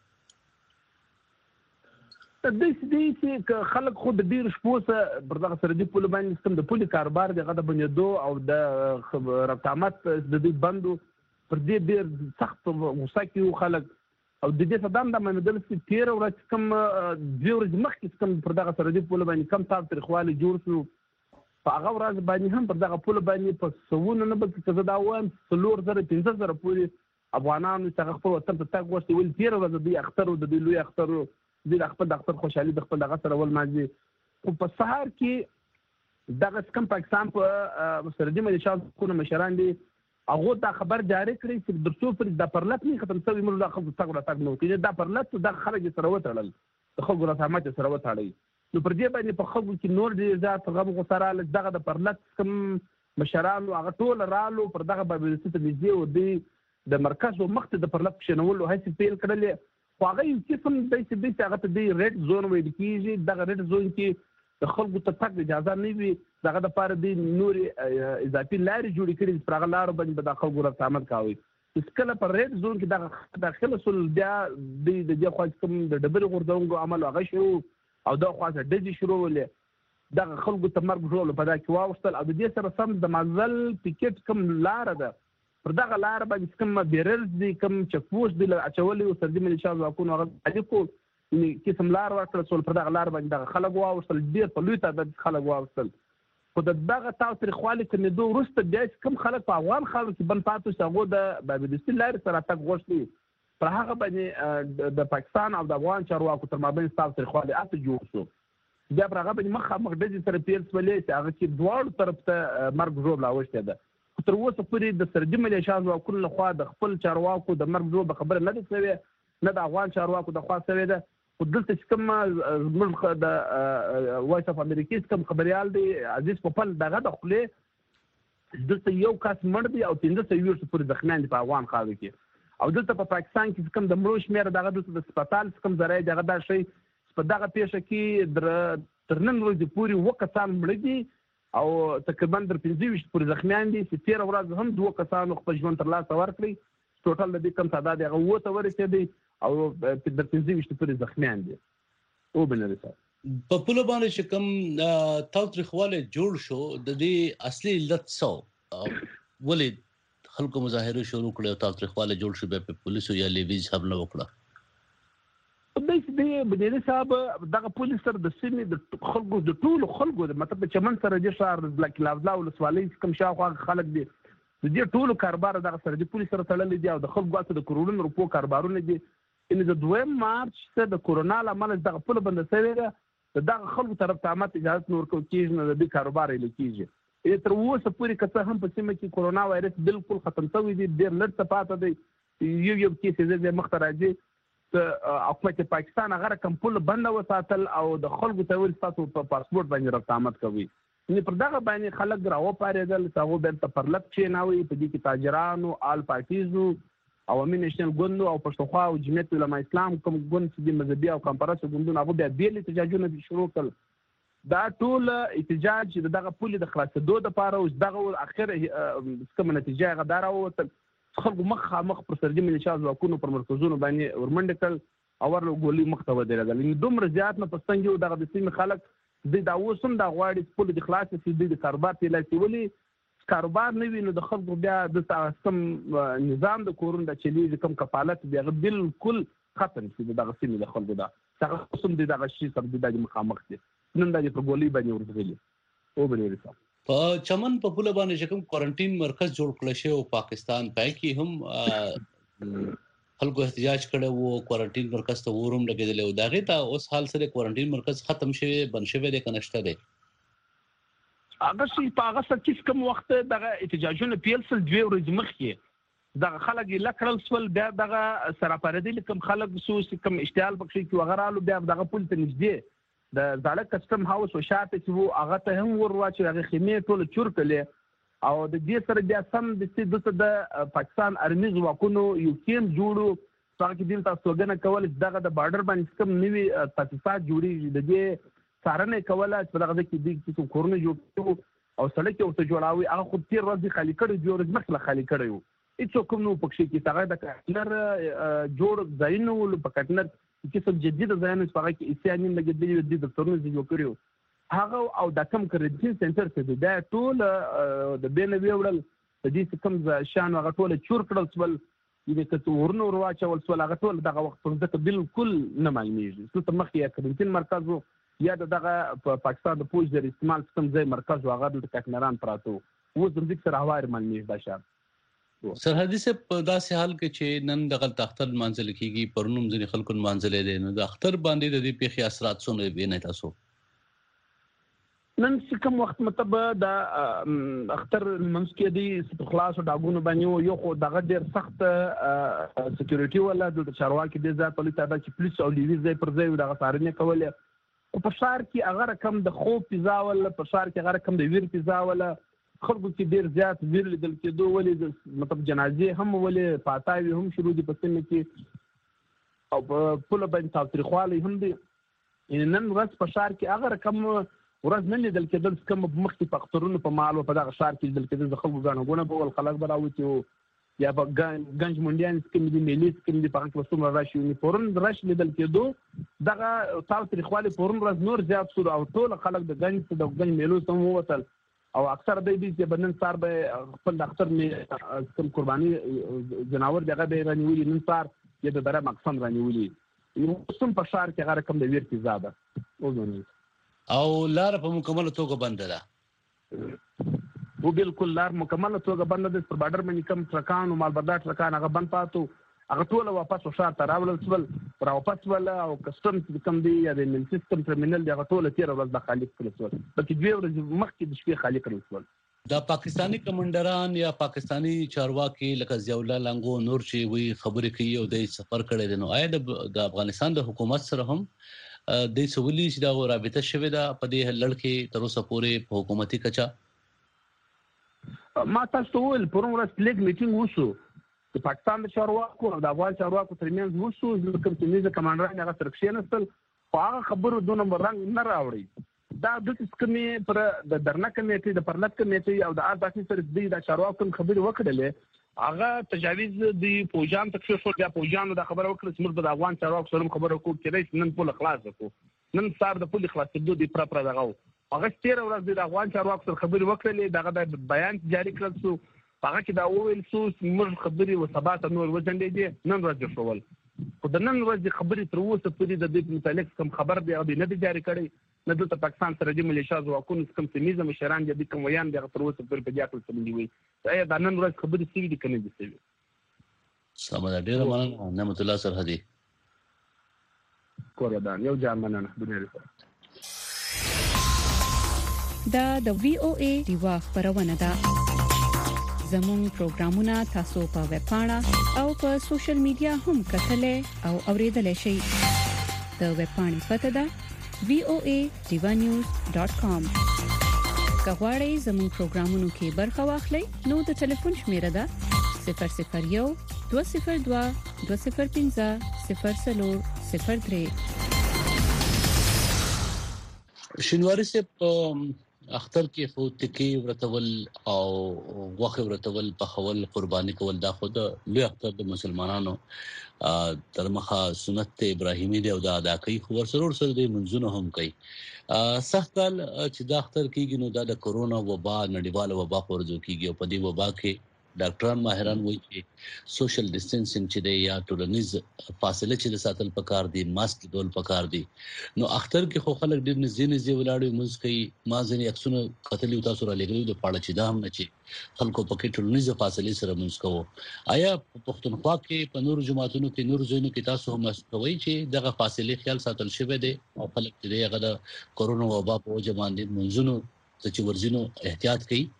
S8: د دې چې خلک خو د ډیر شپوسه پر دغه سرحدي پوله باندې سم د پولي کاروبار دغه د بنیادو او د رقابت د دې بندو پر دې ډیر سخت غوسه کې خلک او د دې صدام د منځل چې تیر ورځ کوم د ورځ مخکې کوم پر دغه سرحدي پوله باندې کم تاریخوالي جوړ شو په هغه ورځ باندې هم پر دغه پوله باندې په سوونه نه بلکې څه دا وایم څلور زره پنځه زره پورې افغانانو چې خپل وطن ته تګ وشي ول تیر ورځ دوی اختر د دوی لوی اختر د خپل د خپل خوشحالي د خپل دغه سره ول ماځي. خو په سهار کې دغه کم پاکستان په سرحدي ملیشیا کو مشران دي هغه دا خبر جاری کړی چې د څو پر د پرلط نه ختم شوی موږ د خپل تګ راټګ نو کې دا پرلط د خلک سره وتړل د خلکو رسامت سره وتړل. نو پر دې باندې په خلکو کې نور دي ذات غو غسراله دغه د پرلط کم مشران هغه ټول رالو پر دغه باندې ست نږدې و دي د مرکز او مخته د پرلط شنول او هڅه پیل کړل. خو هغه یو قسم د دې هغه ته دی ریډ زون ویل کېږي دغه ریډ زون کې د خلکو ته تګ اجازه نه وي دغه د پاره دی نور اضافي لارې جوړې کړي پر هغه لار باندې د خلکو رسامت کوي. چې کله پر ریډ زون کې دغه داخله سول بیا د دې خو کوم د ډبرې غورځونګو عمل هغه شروع او دا خاصه ډزې شروع ولې دغه خلکو ته مرګ جوړ په دا کې واوښتل او د دې سره سم د مازل ټیکټ کوم لار ده پر دغه لار باندې کوم بیرلز دي کوم چکوش دي اچولي او سرحدي ملیشیا ځواکونو هغه الیکو قسم لار ورکړل سول پر دغه لار باندې دغه خلک واوښتل ډېر په لوی تعداد خلک واوښتل. خو دغه تاوتریخوالي کې دوه وروسته بیا کوم خلک په افغان خاورو کې بند پاتې شو هغه د بابدستي لارې سره تګ غوښتي پر هغه باندې د پاکستان او د افغان چارواکو تر مابین تاوتریخوالي اته جوړ شو بیا پر هغه باندې مخامخ ډزې سره پیل شولې چې هغه کې دواړو طرف ته مرګ ژوبله اوښتې ده تر اوسه پورې د سرحدي ملیشیا ځواکونو لخوا د خپل چارواکو د مرګ ژوبله خبره نه ده شوې نه د افغان چارواکو د خوا شوې ده خو دلته چې کوم زموږ د وایس اف امریکې کوم خبریال دی عزیز پوپل دغه د خولې دلته یو کس مړ دی او پنځه سوه ویشت پورې زخمیان دي په افغان خاوره کې او دلته په پاکستان کې کوم د مړو شمېر دغه دلته د سپټال کوم ذرایع دغه دا شی په دغه پیښه کې تر نن ورځې پورې اووه کسان مړه دي او تقریبا تر پنځه ویشت پورې زخمیان دي چې تېره ورځ هم دوه کسانو خپل ژوند ترلاسه ورکړی ټوټل د دې کم تعداد هغه اووه ته ورسېدی او د پنځه ویشت پورې زخمیان دي او بنري صاحب
S4: په پوله باندې چې کوم تاوتریخوالی جوړ شو د دې اصلي علت څه ولې خلکو مظاهره شروع کړې او تاوتریخوالی جوړ شو بیا په پولیسو یا لیویز حمله وکړه
S8: د بنيري صاحب دغه پولیس سره د سیمې د خلکو د ټولو خلکو د مطلب د چمن سره د شهر بلک لافلا ولسوالۍ کوم شاوخوا خلک دي د دې ټولو کاروبار دغه سره د پولیس سره تړلې دي او د خلکو اته د کروڑونو روپو کاروبارونه دي ان د دویم مارچ څخه د کورونا لامل دغه پوله بند شوې ده دغه خلکو طرف ته امت اجازه نور کو کیږي نه د کاروبار یې لکېږي تر اوسه پورې کته هم په سیمه کې کورونا وایرس بالکل ختم شوی دی ډېر لږ څه پاتې دی یو یو کیسې د مخ ته راځي حکومت پاکستان هغه کوم پل بند وساتل او د خلکو ته ویل تاسو په پاسپورت باندې رابطه آمد کوي نو پر دغه باندې خلک راو پارېدل هغه بل ته پرلط چې ناوي په دې کې تاجرانو آل پارټیزو عوامي نېشنل ګوند او پښتونخوا او جمعیت علماء اسلام کوم ګوند چې د مذهبي او کمپرس ګوندونه هغه بیا بیل احتجاجونه شروع کړل دا ټول احتجاج دغه پولې د خلاصېدو لپاره او دغه اخر کوم نتیجه غدار او خلکو مخ مخ پر سرجي ملیشیا ځواکونو پر مرکزونو باندې ورمنډه کړل او ورلو ګولي مخ ته ودرېدل نو دومره زیات نه پستنګ یو دغه د سیمې خلک د دا اوسم د غواړي خپل د خلاص چې د کاروبار په لاسي ولي کاروبار نه ویني د خلکو بیا د تاسم نظام د کورون د چلی کوم کفالت بیا بالکل ختم شي دغه سیمې د خلکو دا څنګه اوسم دغه شی سره د مخامخ دي نن د په ګولي باندې ورغلي او بنري صاحب
S4: په چمن په پوله باندې چې کوم کوارنټین مرکز جوړ کړل شو او پاکستان پای کې هم خلکو احتجاج کړو او کوارنټین مرکز ته ورم لګیدل او داغه ته اوس حال سره کوارنټین مرکز ختم شوی بن شوی د کنهشته دی
S8: هغه شي په هغه څه چې کوم وخت دغه احتجاجونه پیل سل دوی ورځې مخکې دغه خلک لکړل سول بیا دغه سره پردي کوم خلک سوس کوم اشتعال بخښي چې وغیرہ بیا دغه پول ته نږدې د زاړه کسټم هاوس او شاته چې وو هغه ته هم وروا چې هغه خیمه ټول چور کړي او د دې سره بیا سم د څه د پاکستان ارمی ځواکونو یو ټیم جوړو هغه کې دلته سوګنه کول دغه د بارډر باندې کوم نوي تاسیسات جوړي د دې څارنه کوله چې دغه کې د کوم کورونه جوړ او سړک او ته جوړاوي هغه خو تیر ورځ خالی کړي جوړ مخله خالی کړي وو هیڅ کوم نو پکې کې هغه د کټنر جوړ ځایونو په کټنر چې څه جديده ځایونه چې هغه کې اسیانین لګیدلي دي د ترنو زیږو کړیو هغه او د کم کریډټین سنټر څخه دا ټول د بین ویوړل د دې کم شان هغه ټول چور کړل څول دې کته ورنو ورواچ ول څول هغه ټول دغه وخت په ځکه بالکل نه معلومیږي څه ته مخکې کریډټین مرکز یا دغه پاکستان د پوج د استعمال سیستم ځای مرکز هغه د کټنران پراتو و زم دې سره هوار معلومیږي دا شان
S4: سرحدي سے په داسې حال کې چې نن دغه اختر منځل کیږي پرنوم ځنې خلکو منځل دي نو د اختر باندې د دې پیښې اثرات څونه ویني تاسو
S8: نن چې کوم وخت مطلب د اختر منځ کې دي خلاص او داګونو باندې یو خو دغه ډیر سخت سکیورټي ولا د چارواکي د ځای پولیس ادا چې پولیس او لیویز ځای پر ځای دغه سارنه کوله او په شهر کې هغه رقم د خوب پیزا ولا په شهر کې هغه رقم د ویر پیزا ولا خلکو کې ډیر زیات ویر لیدل کېدو ولې مطلب جنازې هم ولې پاتاوي هم شروع دي په سیمه کې او په پوله باندې تاوتریخوالی هم دي نن ورځ په شهر کې هغه رقم ورځ نه لیدل کېدل کوم مخکې په اخترونو په مال او په دغه شهر کې لیدل کېدل د خلکو غاڼه غونه په ول خلک براوي یا په گنج منډیان کې دي ملي کې دي په هغه کې څومره راشي یو پورن راش لیدل کېدو دغه تاوتریخوالی پورن ورځ نور زیات شو او ټول خلک د گنج د گنج میلو سم ووتل او اکثر د دې چې بنن سار به خپل اختر می کوم قرباني جناور دغه به رانیولي نن سار یا به بره مقصد رانیولي نو سم په شهر کې هغه کوم د ویر کې زاده او
S4: او لار په مکمل توګه بند ده
S8: و بالکل لار مکمل توګه بند د پر بارډر باندې کم ټرکان او مالبردار ټرکان هغه بند پاتو هغه ټول واپس وشار ته راول ول پر واپس ول او کسٹم کم دی یا د سیستم ټرمینل دی هغه ټول تیر ورځ د خالق کړل ول بلکې دوی ورځ مخکې د شپې خالق کړل ول
S4: دا پاکستانی کمانډران یا پاکستانی چارواکي لکه ضیاء الله لنګو نور چې وی خبرې کوي او د سفر کړي دي نو آیا د افغانستان د حکومت سره هم د سولي چې دا رابطه شوه دا په دې لړ تر اوسه پورې په حکومتي کچا
S8: ما تاسو ته ویل پرون ورځ لیګ میټینګ وشو د پاکستان د چارواکو او د افغان چارواکو ترمنځ وشو چې کوم چې کمانډران هغه ترکشي نستل هغه خبرو دوه نمبر رنګ نه راوړي دا د سکمې پر د درنه کمیټې د پرلط کمیټې او د آرباسي سره د چارواکو خبرې وکړلې هغه تجاویز د پوجان تکشف شو بیا پوجانو د خبره وکړه چې موږ د افغان چارواکو سره خبره وکړو چې رئیس نن په خلاص وکړو نن سار د پولی خلاصېدو د پر پر دغه هغه تیر ورځ د افغان چارواکو سره خبرې وکړلې دغه د بیان جاری کړل شو هغه کې دا وویل شو موږ خبرې و ثبات نور وځنډې دي نن ورځ شوول خو د نن ورځ خبرې تر اوسه پورې د دې متعلق کوم خبر دی او نه دی جاری کړی نه د پاکستان سره د ملیشیا ځواکونو کوم تمیز مشران دي کوم ویان دي تر اوسه پورې په دې اړه څه دی وی دا نن ورځ خبرې سوي دي کنه دي سوي
S4: سمه ډیره مننه نعمت الله سرحدي
S8: کوردان یو ځان مننه دنیا لپاره
S6: دا د وی او ای دیوا خبرونه ده زمون پروګرامونه تاسو په ویب پاڼه او په سوشل میډیا هم کتلې او اوریدلای شئ د ویب پاڼې پته ده وی او ای دیوا نیوز ډاٹ کام کغواړئ زمون پروګرامونو کې برخه واخلئ نو د ټلیفون شمیره ده صفر صفر یو دوه صفر دوه دوه صفر پنځه صفر څلور صفر درې
S4: شینواری سے اختر کې خو تکي ورتول او وخت ورتول په خول قرباني کول دا خود لوی اختر د مسلمانانو تر مخه سنت ابراهیمی دی او دا ادا کوي خو ورسره سره د منځونو هم کوي سخت کال چې دا اختر کېږي نو دا د کورونا وبا نړیواله وبا ورځو کېږي او په دې وبا کې ډاکټران ماهران وایي چې سوشل ډیسټنسینګ چې دی یا ټولنیز فاصله چې د ساتل پکار دي ماسک ډول پکار دي نو اختر کې خو خلک ډیر نږدې نږدې ولاړ موږ کوي ما ځنې اکسونه قتل یو تاسو را لګلو د پاړه چې دا هم نه چې خلکو پکې ټولنیز فاصله سره موږ کوو آیا په پښتونخوا کې په نور جماعتونو کې نور ځینو کې تاسو هم کوي چې دغه فاصله خیال ساتل شوی دی او خلک چې هغه د کورونا وبا په وجه باندې منځونو چې ورزینو احتیاط کوي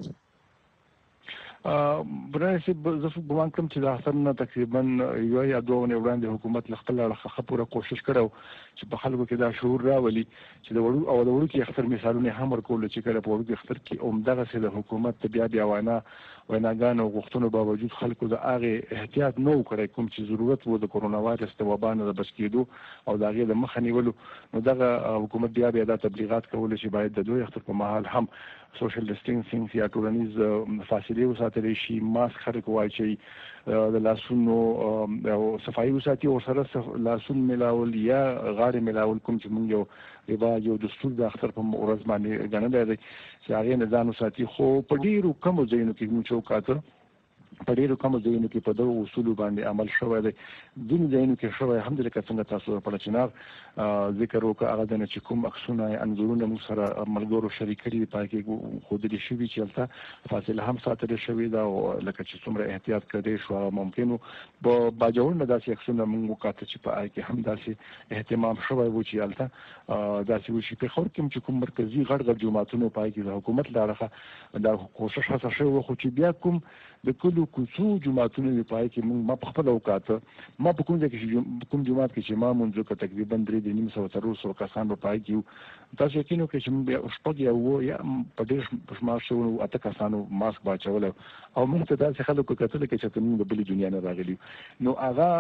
S9: برایسي زه ګومان کوم چې د اختر نه تقریبا یو یا دوه نه وړاندې حکومت خپل اړه پوره کوشش کړو چې په خلکو کې دا شعور راولي چې د وړو او د وړو کې اختر مثالونه هم ورکول چې کله په وړو کې اختر کې عمدغه سره د حکومت بیا بیا وینا ویناګانو غوښتنو باوجود خلکو د هغه احتیاط نه وکړي کوم چې ضرورت وو د کورونا وایرس د وبا نه بچ کېدو او د هغه د مخه نیولو نو دغه حکومت بیا بیا د تبلیغات کول چې باید د دوی اختر په محل هم سوشل ډیسټنسینګ یا ټولنیز فاصله وساتل شي ماسک خلک واچي د لاسونو او صفایي وساتي او سره لاسون ملاول یا غاړه ملاول کوم چې موږ یو رواج او دستور د اختر په ورځ باندې غنل دی چې هغه نه ځانو ساتي خو په ډیرو کم ځایونو کې موږ چوکاته په ډیرو کوم ځایونو کې په دغه اصول باندې عمل شوی دی دین ځایونو کې شوی الحمدلله څنګه تاسو په چنار ذکر وکړه هغه د چکم اکسونه انځورونه موږ سره ملګرو شریکري په کې خو د شوی چې البته فاصله هم ساتل شوی دا لکه چې څومره احتیاط کړي شو ممکنه په باجوړ نه داسې اکسونه موږ وکړو چې په کې هم داسې اهتمام شوی و چې البته داسې و چې په خور کې چې کوم مرکزی غړ غړ جماعتونو په کې د حکومت لاره دا کوشش هڅه شوی خو چې بیا کوم د کلو کوڅو جماعتونو په پای کې موږ ما په خپل اوقات ما په کوم ځای کې کوم جماعت کې چې ما مونږ کو تقریبا درې د نیم سو تر اوسه کسان په پای کې تاسو کې نو کې چې موږ شپږ یو یا په ډېر په شمار شو اته کسانو ماسک باچول او موږ ته داسې خلکو کتل کې چې موږ د بل دنیا نه راغلي نو هغه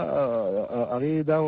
S9: هغه دا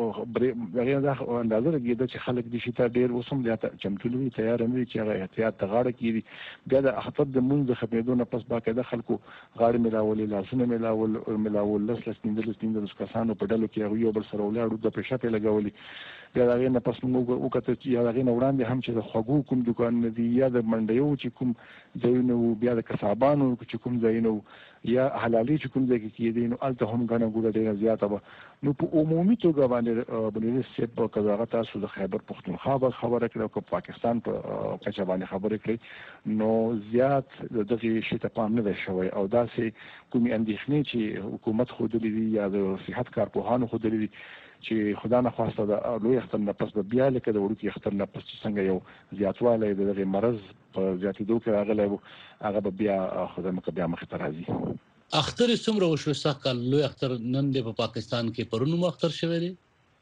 S9: هغه دا اندازه لګیدا چې خلک د شي ته ډېر وسم ځاته چمتولوي تیار نه چې هغه احتیاط تغاړه کیږي بیا د اخطر د مونږ د خپېدو نه پس باقاعده خلکو غاړه ملاول لاسونه ملاول ملاول لس لس نیندل نیندل کسانو په ډلو کې یو بل سره ولاړو د پېښه لګولي بیا هغه نه پس موږ وکړو چې هغه نه وړاندې هم چې د خوګو کوم دکان نه دی یا د منډیو چې کوم ځایونه بیا د کسابانو چې کوم ځایونه یا حلالي چې کوم ځای کې کېدي نو الته هم غنه ګوره ډیره زیاته به نو په عمومي توګه باندې بنیر سیب په کزاغه تاسو د خیبر پختونخوا خبره کړو او پاکستان په کچه باندې خبره کړې نو زیات دغه شی ته پام نه شوی او داسې کومي اندېښنې چې حکومت خو د دې یا د صحت کارپوهانو خو د دې چې خدا نه خواسته د لوی اختر نه پس به بیا لکه د وړوکی اختر نه پس څنګه یو زیاتوالی د دغه مرض په زیاتېدو کې راغلی و هغه به بیا خدای مکه بیا مخې ته راځي.
S4: اختر څومره وشو سخت کال لوی اختر نن د په پاکستان کې پرونو اختر شوی دی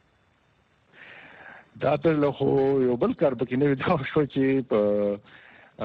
S9: دا پر له خو یو بل کار پکې نه دا شو چې په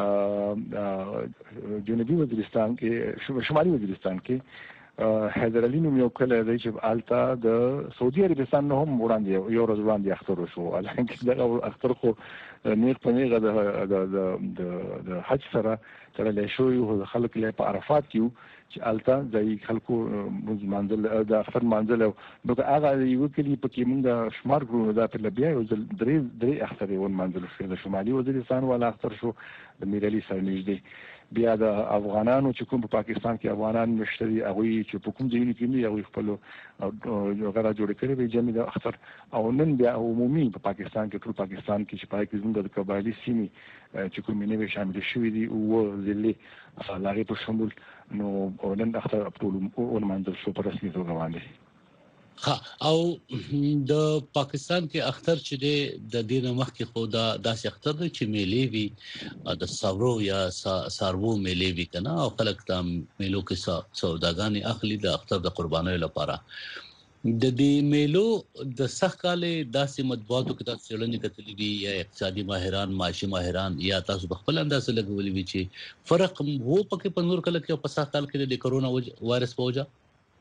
S9: جنوبي وزیرستان کې شمالي وزیرستان کې حیدر علي نوم یو کله دی چې آلتا د سعودي عربستان نه هم وړاندې یو ورځ وړاندې اختر وشو الانکه دا اختر خو نیغ په نیغه د د د حج سره تړلی شوی او د خلکو له په عرفات کې چې آلتا ځای خلکو منځل د اختر منځل نو هغه یو کلی په کې موږ شمار کړو دا په بیا یو درې درې اختر یو منځل شو د شمالي وزیرستان ولا اختر شو د میر علي سره نږدې بیا د افغانانو چې کوم په پاکستان کې افغانان مشتري هغه چې په کوم ځای کې نه هغه خپل غلا جوړ کړی وي جمع د اختر او نن بیا عمومي په پاکستان کې ټول پاکستان کې چې پای کې زموږ د قبایلی سیمې چې کوم نه شامل شوي دي او ځلې لاغې په شمول نو نن اختر ټول اون منځل شو په رسمي توګه باندې
S4: ها او د پاکستان کې اختر چې د دینه مخ کې خدا داسې اختر چې میلې وي د ساورو یا سارو میلې وي کنه او خلک د میلو کې سوداګانی اخلي د اختر د قربانۍ لپاره د دې میلو د سخت کال داسې مطبوعاتو کې تاسو څلنې کتلې دي یا اقتصادي ماهران معاشي ماهران یا تاسو په خپل اندازه لګولې وي چې فرق وو پکې په نور کله کې په سخت کال کې د کرونا وایرس په وجه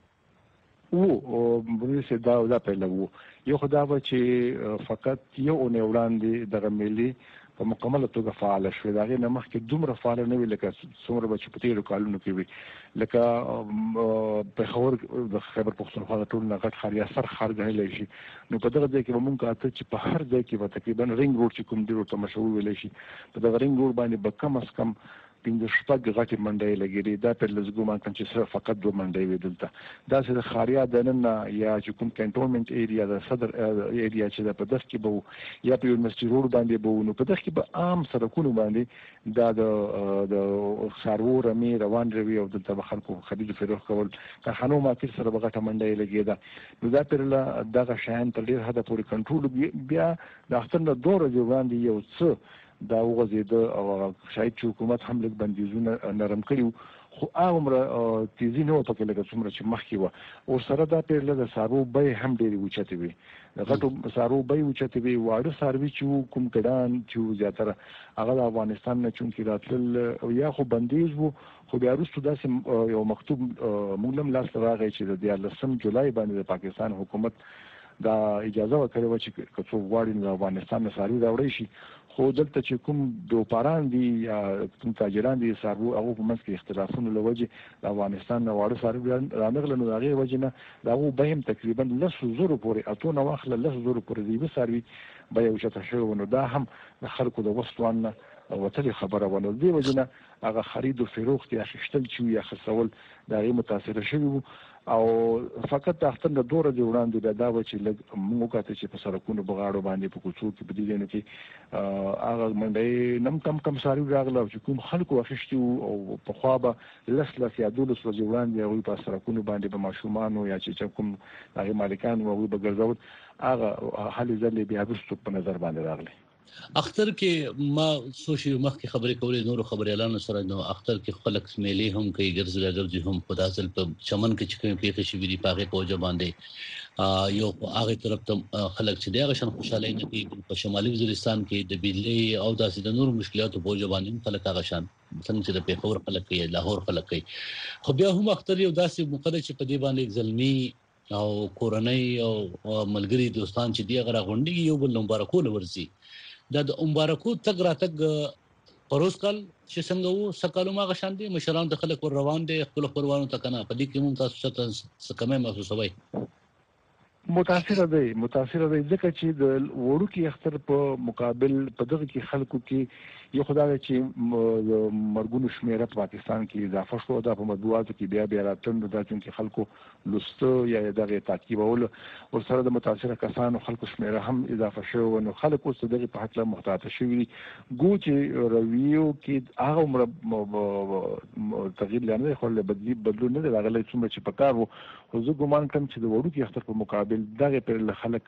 S9: وو بلې سي دا دا په لګو یو خدا و چې فقط یو نه وړاندې د غملي په مکمله توګه فعال شو دا غي نه مخکې دومره فعال نه وی لکه څومره بچ په تیرو کالونو کې وی لکه په خبر د خبر پښتونخوا ټول نه غټ خاریا سر خارګنې لشي نو په دغه ځای کې مونږه اته چې په هر ځای کې به تقریبا رنګ روډ چې کوم دی ورته مشهور ویل شي په دغه رنګ روډ باندې به کم از کم پنځه شپږ غټي منډي لګیږي دا په لزګو مان کوم چې فقط دوه منډي وي دلته دا چې خاریا د نن یا چې کوم کنټرولمنت ایریا د صدر ایریا چې د په دغه کې بو یا په یونیورسيټي روډ باندې بو نو په دغه کې به عام سړکونو باندې دا د د سارو رمي روان روي او دلته خلکو خرید فروخت کول کارخانو مارکیټ سره بغټه منډي لګیدا نو دا پر له دغه شاین تر ډیر حد پورې کنټرول بیا د اختر نه دوه ورځې وړاندې یو څه دا وغځیده او شاید چې حکومت هم لږ بندیزونه نرم کړیو خو هغه تیزی نه وته لکه څومره چې مخکې و او سره دا په لږه سارو به هم ډېری وچته وي د غټو سارو به وچته وي واړه ساروي چې کوم کډان چې زیاتره هغه د افغانستان نه چون کې راتل او یا خو بندیز وو خو بیا وروسته داسې یو مکتوب مولم لاس راغی چې د دیارلسم جولای باندې د پاکستان حکومت دا اجازه ورکړه چې کڅو واړین د افغانستان نه ساري راوړی شي خو دلته چې کوم دوپاران دي یا کوم تاجران دي سارو هغه په منځ کې اختلافونه لوجه د افغانستان نه واړه ساري رانغله نو هغه وجنه دا و به هم تقریبا لس زره پورې اته نو واخله لس زره پورې دی به ساري به یو شته شو نو دا هم خلکو د وسوان وتلي خبره ونه دی وجنه هغه خرید او فروخت یا خشتل چې یا خسول دا غي متاثر شوی او فقط اختر د دوره دی وړاندې دا و چې لږ موږ کاته چې په سرکونو بغاړو باندې په کوڅو کې په دې نه کې هغه منډي نم کم کم ساري راغله چې کوم خلکو اخیشتي او په خوا به لس لس یا دولس ورځې وړاندې هغه په سرکونو باندې په ماشومان یا چې کوم هغه مالکان او به ګرځول هغه حل ځلې بیا وستو په نظر باندې راغله
S4: اختر کې ما سوشي مخکې خبرې کولې نور خبرې اعلان سره نو اختر کې خلک میلې هم کوي ګرځل ګرځي هم په داسل په چمن کې چې کوم پیښې شي وی پاغه پوجا باندې یو هغه طرف ته خلک چې دغه شان خوشاله نه کوي په شمالي وزیرستان کې د بجلی او داسې د نور مشکلاتو پوجا باندې خلک هغه شان څنګه چې د پیښور خلک کوي لاهور خلک کوي خو بیا هم اختر یو داسې مقدس چې په دې باندې ځلمي او کورنۍ او ملګری دوستان چې دی هغه غونډي یو بل مبارکونه ورسي دا د مبارکو تګ را تګ پروس کال چې څنګه وو سکالو ما غشان دي مشران د خلک ور روان دي خپل خپلوانو ته کنه په دې کې مونږ تاسو ته څه کمه محسوسوي
S9: متاثر دی متاثر دی ځکه چې د وړو کې اختر په مقابل په دغه کې خلکو کې یو خدای چې مرګونو شمیره په پاکستان کې اضافه شو دا په مطبوعاتو کې بیا بیا راتلل دا چې خلکو لسته یا دغه تعقیبول او سره د متاثر کسانو خلکو شمیره هم اضافه شو نو خلکو څه دغه په حق له محتاط شوی ګو چې رویو کې هغه عمر تغییر لانه خو له بدلی بدلون نه راغلی څومره چې پکار وو خو زه ګومان کوم چې د وړو کې اختر په مقابل دغه پر خلک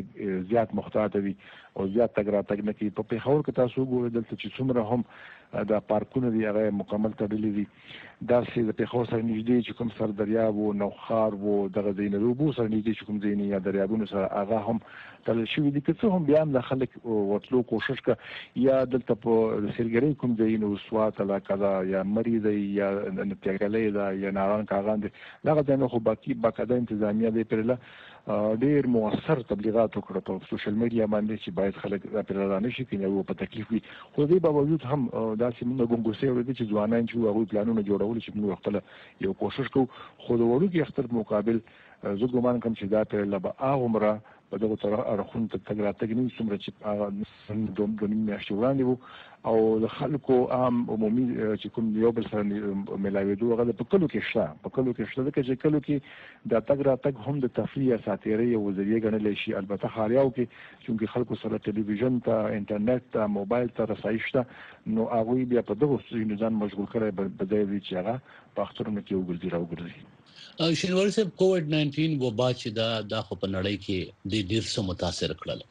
S9: زیات محتاط دي او زیات تګ راتګ نه کوي په پیښور کې تاسو ګورئ دلته چې څومره هم د پارکونو دی هغه مکمل تړلي دي دا چې د پیښور سره نږدې چې کوم سر دریاب او نوخار وو دغه دینه روبو سره نږدې چې کوم ځینې یا دریابونو سره هغه هم تل شوی دي که څه هم بیا د خلک وټلو کوشش کا یا دلته په سرګری کوم ځینې وسوات علاقه یا مریض یا نتیګلې دا یا ناران کاغاند دغه دنه خو باقي باقاعده انتظامیه دی پرله ډیر موثر تبلیغات وکړه په سوشل میډیا باندې چې باید خلک راپیرانه شي کینه او په تکلیف وي خو دې باوجود هم داسې موږ ګونګوسه ورته چې ځوانان چې هغه پلانونه جوړول چې موږ خپل یو کوشش کوو خو د وړو کې اختر مقابل زه ګومان کوم چې دا په لبا عمره په دغه تر اړخون ته تګ راتګ نه څومره چې هغه دوم دوم میاشتې وړاندې وو او د خلکو عام عمومي چې کوم یو بل سره ملاویدو هغه په کلو کې شته په کلو کې شته چې کلو کې د تګ راتګ هم د تفریح ساتيري او ذریعہ ګڼل شي البته خاریاو کې چې خلکو سره ټلویزیون ته انټرنیټ ته موبایل ته رسایي شته نو هغه بیا په دغه څه ځان مشغول کړي په ځای چې هغه په اخترونو کې وګرځي راوګرځي
S4: شینواری صاحب کووډ ناینټین وبا چې دا د خو په نړۍ کې د ډیر څه متاثر کړل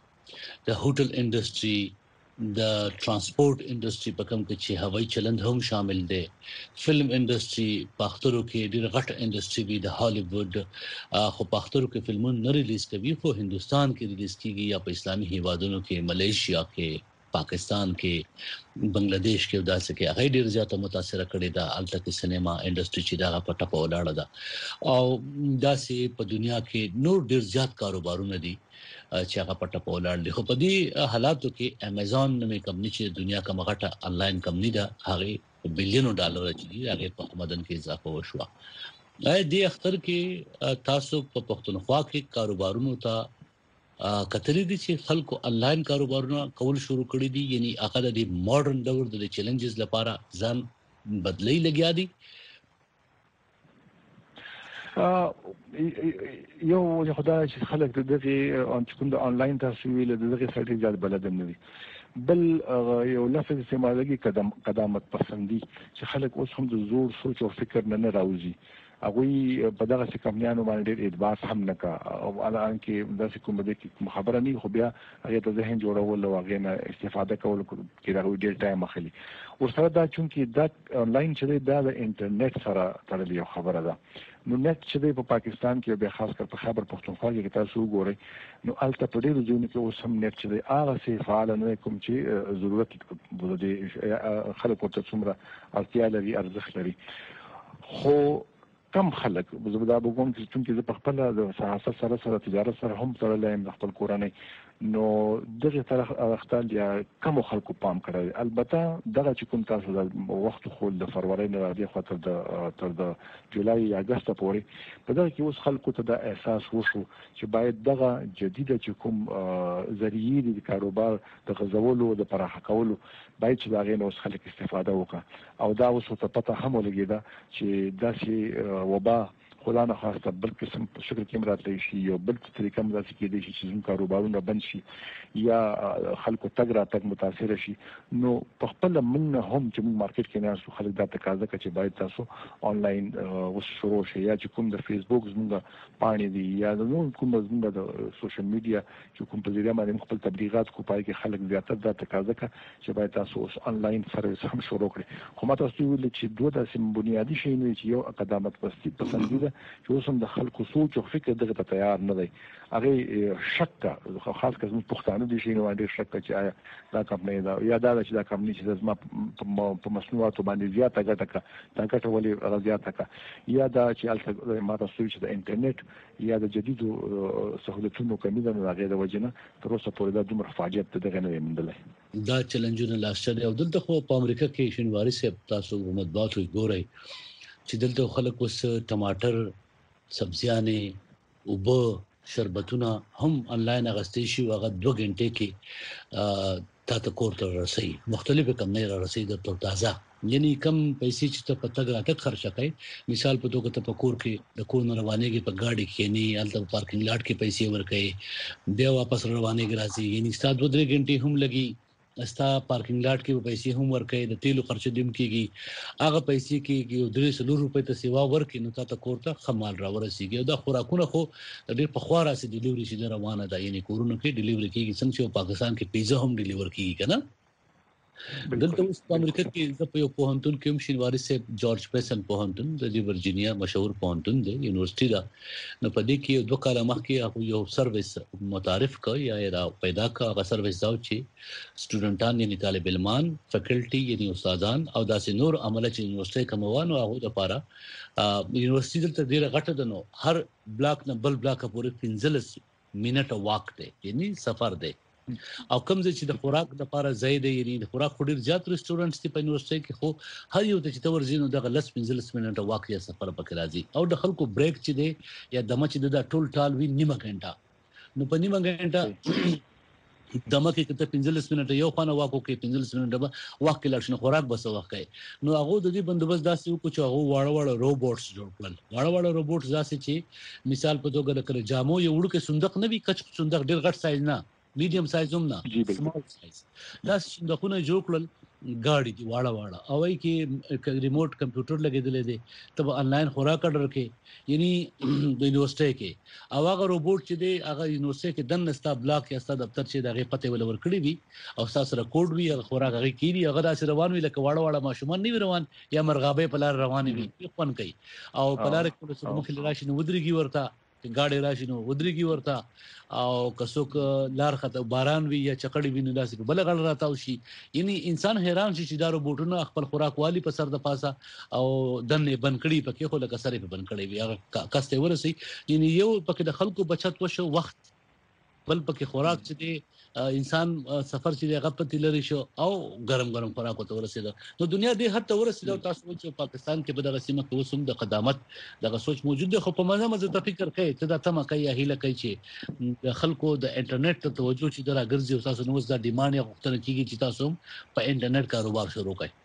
S4: د هوټل انډستری د ترانسپورت انډستری په کوم کې چې هوایي چلند هم شامل دي فلم انډستری په اخترو کې ډیر غټ انډستری وی د هالیوډ خو په اخترو کې فلمونه نه ریلیز کوي خو هندستان کې ریلیز کیږي یا په اسلامي هیوادونو کې ملیشیا کې پاکستان کې بنگلاديش کې داسې کې هغه ډیر زیاته متاثر کړي دا الته کې سینما انډستری چې دا په ټاپه ولاړه ده او داسې په دنیا کې نور ډیر زیات کاروبارونه دي چې هغه په ټاپه ولاړ دي خو په دې حالاتو کې امازون نومي کمپنی چې دنیا کا مغټه انلاین کمپنی ده هغه بلینو ډالر چې دي هغه په آمدن کې اضافه وشوه دې اختر کې تاسو په پښتونخوا کې کاروبارونو ته کترې دي چې خلکو انلاین کاروبارونه کول شروع کړي دي یعنی هغه د ماډرن دور د چیلنجز لپاره ځان بدلې لګیا دي
S9: یو خدای چې خلک دغه ان کوم د انلاین تاسویل دغه سړي ځل بلدم نه دي بل یو لفظ استعمالږي قدم قدامت پسندي چې خلک اوس هم د زور سوچ او فکر نه نه راوځي هغه په دغه کمپنیانو باندې اعتبار هم نه کا او الان کې د کوم د خبره نه خو بیا هغه ته ذهن جوړول او هغه نه استفاده کول کې دا ډیر ټایم اخلي او سره دا چې دا انلاین چې دا د انټرنیټ سره تړلې خبره ده نو نت چې په پاکستان کې به خاص کر په خبر پښتونخوا کې تاسو وګورئ نو الته په ډیرو ځایونو کې اوس هم نت چې هغه سي فعال نه کوم چې ضرورت د خلکو ته څومره اړتیا لري ارزښت لري خو کم خلک زه دا وګورم چې په خپل د صحافت سره سره تجارت سره هم تړلې د خپل کورنۍ نو دغه طرف اختل یا کم خلکو پام کړی البته دغه چې کوم تاسو د وخت خو د فروری نه راځي خو تر د تر د جولای یا اگست پورې په دغه کې اوس خلکو ته د احساس وشو چې باید دغه جديده چې کوم ذریعہ د کاروبار د غزولو د پراخه کولو باید چې دغه نو خلک استفاده وکړي او دا اوس ته پته هم ولګیدا چې داسې وبا خدا نه خواسته بل قسم په شکل کې مراتلی شي یو بل طریقه مراتلی کېدي شي چې زموږ کاروبارونه بند شي یا خلکو تګ راتګ متاثر شي نو په خپل من هم چې موږ مارکیټ کې نه خلک دا تقاضا کوي چې باید تاسو آنلاین وس شروع شي یا چې کوم د فیسبوک زموږ پاڼې دي یا د نور کوم زموږ د سوشل میډیا چې کوم په ذریعہ باندې خپل تبلیغات کو پای کې خلک زیاتره دا تقاضا کوي چې باید تاسو اوس آنلاین سرویس هم شروع کړئ خو ما تاسو ویل چې دوه داسې بنیادی شی نه چې یو قدامت پسندیده چې اوس هم د خلکو سوچ او فکر دغه ته تیار نه دی هغه شک خاص کس مو پښتانه دي شي نو باندې شک چې آیا دا کمپنی دا یا دا چې دا کمپنی چې زما په مصنوعاتو باندې زیاته ګټه کا دا ګټه ولې زیاته کا یا دا چې الته ما تاسو چې د انټرنیټ یا د جديدو سہولتونو کمی ده نو هغه د وجنه تر اوسه پورې دا دومره فاجعه دغه نه مندلای
S4: دا چیلنجونه لاشته او دلته خو په امریکا کې شینواری صاحب تاسو مطبوعات وګورئ چې دلته خلک اوس ټماټر سبزیانې وبو شربتونه هم انلاین اغستې شي هغه دوه غنټې کې تاسو کوړه رسي مختلفه کمنې را رسي د تازه یعنی کم پیسې چې ته پته غاټه خرچ کړي مثال په توګه ته په کور کې د کور نه روانېږي په گاډي کې نه الته پارکینګ لاټ کې پیسې ورکړي بیا واپس روانېږي راځي یعنی ستاسو دوه درې غنټې هم لګي استا پارکینګ لاټ کې پیسې هم ورکړي د تیلو خرچ دیم کېږي هغه پیسې کې یو درې سلو روپے ته سیوا ورکړي نو تاسو کوړه خمال را ورسیږي دا خوراکونه خو ډېر په خواره سي ډیلیوري شي روانه ده یعنی کورونه کې ډیلیوري کېږي څنګه په پاکستان کې پیزا هم ډیلیور کېږي کنه دلته اوس په امریکا کې د په یو پوهنتون کې هم شینواري سه جورج پیسن پوهنتون د ورجینیا مشهور پوهنتون دی یونیورسيټي دا نو په دې کې دوه کاله مخکې هغه یو سرویس متعارف کړ یا را پیدا کړ هغه سرویس دا چې سټوډنټان یعنی طالب علمان فیکلټي یعنی استادان او داسې نور عمله چې یونیورسيټي کوموانو هغه لپاره یونیورسيټي دلته ډیره غټه ده نو هر بلاک نه بل بلاک پورې پنځلس منټه واک دی یعنی سفر دی او کوم چې د خوراک د لپاره زید یعنی د خوراک ډیر زیات ریسټورانټس ته په یونیورسيټي کې خو هر یو ته چې تور زینو د غلس پنځلس منټه واقعي سفر پکې راځي او د خلکو بریک چې دی یا دمه چې د ټول ټال وی نیمه غنټه نو په نیمه غنټه دمه کې کته پنځلس منټه یو خانه واکو کې پنځلس منټه به واقعي لښنه خوراک بس وخت نو هغه د دې بندوبست داسې وکړو چې هغه واړه واړه روبوټس جوړ کړل واړه واړه روبوټس داسې چې مثال په توګه د کړه جامو یو وړو کې صندوق نه وي کچ صندوق ډیر غټ سایز نه میډیم سایز هم نه سمال سایز دا صندوقونه جوړ کړل ګاډي دی واړه واړه او ای کې ریموټ کمپیوټر لګیدل دي ته انلاین خوراک اډر کې یعنی د یونیورسيټي کې او هغه روبوټ چې دی هغه یونیورسيټي کې دنه ستا بلاک یا ستا دفتر چې دغه پته ول ور کړی وي او تاسو ریکورډ وی خوراک هغه کیږي هغه داسې روان وي لکه واړه واړه ماشومان نه روان یا مرغابې په لار روان وي خپل کوي او په لار کې څه مخ لراشي نو ودرېږي ورته ګاډي راشي نو ودرېږي ورته او کڅوک لار خطه باران وی یا چکړی ویني داسې په بل غړ راتاو شي یعنی انسان حیران شي چې دا روبوټونه خپل خوراک والی په سر د پاسه او دنه بنکړي پکې خو لکه سره په بنکړي وی هغه کاسته ورسي یعنی یو پکې د خلکو بچت وشو وخت بل پکې خوراک چې دی انسان سفر چې دی غپتی لري شو او ګرم ګرم خوراک ته ورسېده نو دنیا دې حد ته ورسېده تاسو چې پاکستان کې به د رسمه کې وسوم د قدامت دغه سوچ موجود دی خو په مزه مزه د فکر کوي چې دا تمه کوي هیله کوي چې د خلکو د انټرنیټ ته توجه چې دراګرځي او تاسو نو د ډیماند یا غوښتنه کیږي چې تاسو په انټرنیټ کاروبار شروع کړئ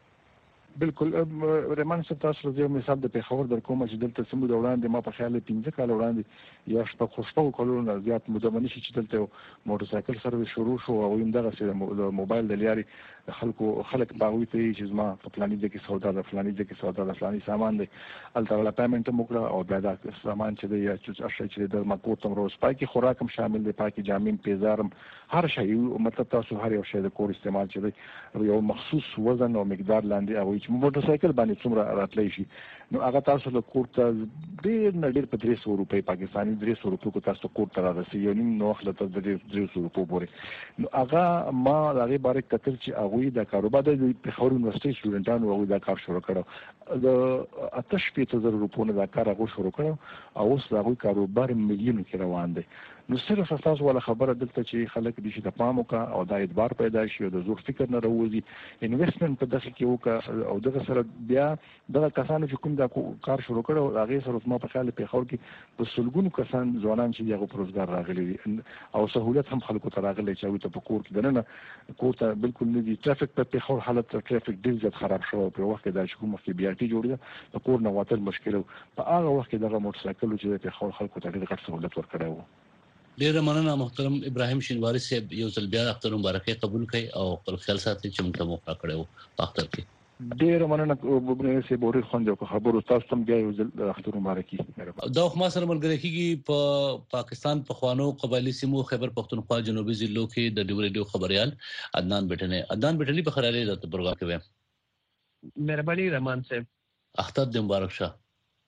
S9: بالکل رمان څه تاسو یو مثال د پیښور در کومه چې دلته سمو د وړاندې ما په خیال پنځه کال وړاندې یا شپږ خوشبو کولونه زیات مدمنه شي چې دلته موټر سایکل سرویس شروع شو او همدغه سره د موبایل د لارې خلکو خلک باغوي ته چې زما په فلاني ځای کې سودا ده فلاني ځای کې سودا ده فلاني سامان دی الته ولا پیمنټ موکړه او بیا دا سامان چې دی یا چې اشي چې د مکوتم روز پای کې خوراک هم شامل دی پای کې جامین پیزارم هر شی مطلب تاسو هر یو شی د کور استعمال چې دی یو مخصوص وزن او مقدار لاندې او چې موټر سایکل باندې څومره راتلی شي نو هغه تاسو له کور ته ډیر نه ډیر په درې سوه روپۍ پاکستاني درې سوه روپۍ کو تاسو کور ته راځي یو نیم نو خپل ته د درې سوه روپۍ پورې نو هغه ما هغه باره کتل چې هغه د کاروبار د پیښور یونیورسيټي سټوډنټانو هغه دا کار شروع کړو د اتش په زر روپۍ نه دا کار هغه شروع کړو او اوس هغه کاروبار مليون کې روان دی نو صرف تاسو ولا خبره دلته چې خلک دي چې د پام وکا او د اعتبار پیدا شي او د زور فکر نه راوځي انویسټمنت په دغه کې وکا او دغه سره بیا دغه کسانو چې کوم دا کار شروع کړو هغه سره ما په خیال پیښور کې په سلګونو کسان ځوانان چې هغه پروزګار راغلي او سہولت هم خلکو ته راغلي چې ته په کور کې دنه کور ته بالکل نه دي ټرافیک په پیښور حالت ټرافیک ډیر زیات خراب شو په وخت کې دا چې کومه کې بي ار ټي جوړه د کور نه واتل مشکل په هغه وخت کې دغه موټر سایکل چې په پیښور خلکو ته ډیر غټ سہولت ورکړو
S4: ډیر مننه محترم ابراهیم شینواری صاحب یو ځل بیا اختر مبارکي قبول کړئ او خپل خیال ساتي چې موږ ته موقع کړو په اختر کې
S9: ډیر مننه وبنه سي بوري خوند او خبرو تاسو تم بیا یو ځل اختر مبارکي
S4: دا خو ما سره ملګری کیږي په پاکستان په خوانو قبایلی سیمو خیبر پختونخوا جنوبي ضلعو کې د ډیو ریډیو خبريال عدنان بټنه عدنان بټلی په خراله د پروګرام کې ویم
S10: مهرباني رحمان صاحب
S4: اختر د مبارک شه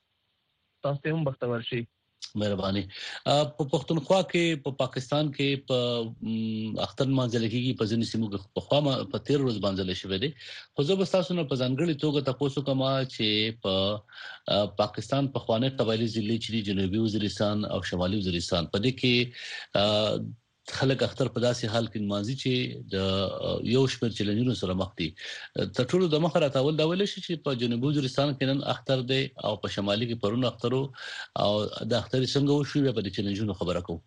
S10: تاسو ته هم بختور شي
S4: مهرباني په پښتونخوا کې په پاکستان کې په اختر منځل کېږي په ځینې سیمو کې په خوا په تیر ورځ باندې شوې دي خو زه به تاسو نه په ځانګړي توګه تاسو کومه چې په پاکستان په خوانه قبایلی ضلع چې جنوبي وزیرستان او شمالي وزیرستان په دې کې خلک اختر په داسې حال کې مازی چې د یو شپږ چیلنجونو سره مخ دي. تر ټولو د مخه راتاول دا ول شي چې په جنوبي وزیرستان کې نن اختر دی او په شمالي کې پرون اخترو او د اختر څنګه وشو په دې چیلنجونو خبره کوم.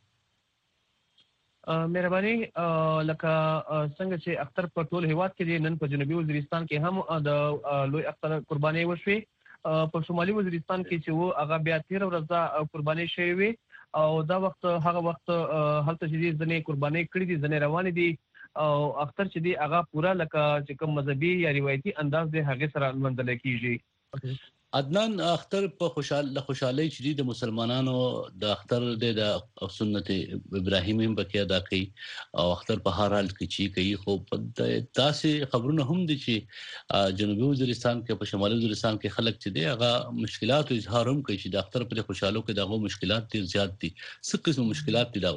S10: مهرباني لکه څنګه چې اختر په ټول هیواد کې نن په جنوبي وزیرستان کې هم د لوی اختر قرباني وشوي. په شمالي وزیرستان کې چې وو هغه بیا تیر ورځ قرباني شوی وي او دا وخت هغه وخت هلته چې ځنې قرباني کړې دي ځنې روان دي او اختر چې دی هغه پورا لکه چې کوم مذهبي یا روایتي انداز دی هغه سره منځل کیږي.
S4: عدنان اختر په خوشاله خوشالۍ چې د مسلمانانو د اختر د سنت ابراهیم هم پکې ادا کړي او اختر په هر حال کې چی کوي. خو تاسو خبرونه هم دي چې جنوبي وزیرستان کې په شمالي وزیرستان کې خلک چې دی هغه مشکلات اظهار هم کوي چې د اختر په خوشالو کې دغه مشکلات ډیر زیات دي. څه قسم مشکلات دي دا؟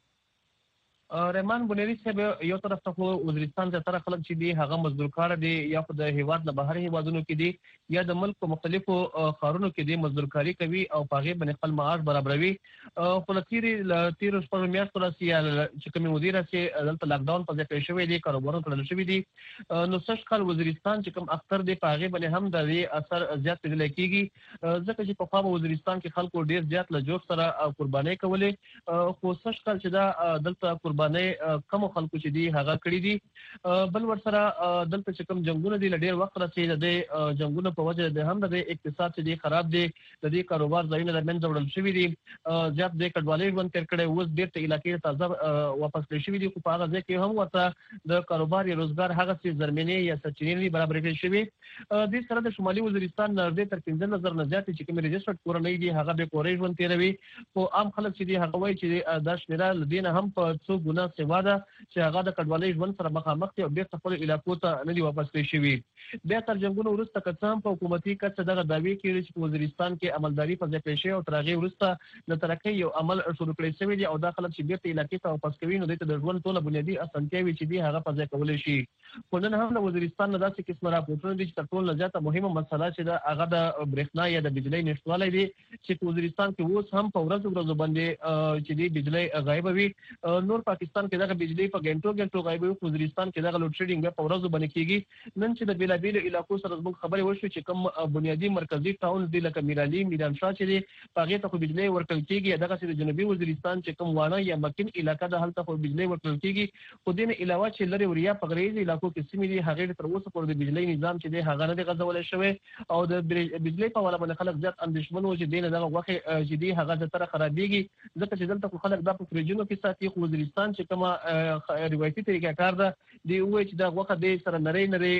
S10: رحمان بنيري صاحب یو طرف ته وزیرستان ته تر خلک چې دی هغه مزدور کار دي یا په د هیواد نه بهر هیوادونو کې دي یا د ملک په مختلفو خارونو کې دي مزدور کاری کوي او پاغه باندې خپل معاش برابروي. خو لتیری لتیر شپږ میاشتو راځي چې کوم مدیر چې دلته لاک ډاون په ځای شوی دی کاروبارونه تړل شوی دي نو سش کال وزیرستان چې کوم اختر دی پاغه باندې هم د اثر زیات پیدا کیږي ځکه چې په خوا وزیرستان کې خلکو ډیر زیات لجوړ سره قرباني کولې خو سش کال چې دا دلته قرباني کوم خلکو چې دی هغه کړی دي بل ور سره دلته چې کوم جنگونه دي لډیر وخت راځي د جنگونو په وجه د هم د اقتصاد چې دی خراب دي د دې کاروبار ځایونه د منځ وړل شوی دي زیات د کډوالۍ ژوند تر کړي اوس ډیر ته علاقې تازه واپس کړی شوی دي خو په هغه ځای کې هم ورته د کاروبار یا روزګار هغه څه زمينه یا سرچینې برابر کړی شوی. د سره د شمالي وزیرستان نږدې تر پنځه هزار نه زیات چې کوم ريجسترډ کورنۍ دي هغه به کورې ژوند تیروي او عام خلک چې دی هغه وایي چې د شمیره لدینه هم په څو ګنا سیوا ده چې هغه د کډوالۍ ژوند سره مخامخ دي او بیرته خپل علاقو ته نه دی واپس کړی شوی. بیا تر جنگونو وروسته کڅام په حکومتي کڅ دغه داوی کوي چې وزیرستان کې عملداري په ځای کې شي او ترغه وروسته د ترقۍ یو عمل شروع کړی شوی دی او دا خلک چې بیرته علاقې ته واپس کوي نو د ژوند ټول بنیادی اسانتیاوي چې دی هغه په ځای کولای شي. خو نن هم د وزیرستان نه داسې قسمه راپورټونه دي چې ټول نه زیاته مهمه مسله چې دا هغه د برېښنا یا د بجلی نشټوالی دی چې په وزیرستان کې اوس هم په ورځو ورځو باندې چې دی بجلی غایب وي. نور پاکستان کې دغه بجلی په ګنټو ګنټو غایب وي. وزیرستان کې دغه لوډ شیډینګ په ورځو باندې کیږي. نن چې د بیلابیل علاقو سره زموږ خبرې وشو چې کوم بنیادی مرکزی ټاون دی لکه میرالي میدان شاه چې دی هغه ته بجلی ورکړل کیږي دغه چې د جنوبي وزیرستان چې کوم وانه یا مکین علاقہ د هلته خو بجلی ورکړل کیږي. خو دین علاوه چې لري وریا په غریزي علاقو کې سیمې دي هغه تر اوسه پورې د بجلی نظام چې دی هغه نه دی غځولای شوی او د بجلی په والا باندې خلک زیات اندېښمن وو چې دین دغه وخت چې دی هغه د تر خرابېږي ځکه چې دلته خلک د فریجونو کې ساتي. خو وزیرستان چې کومه روایتي طریقه کار ده دی وایي چې دا وخت د سره نری نری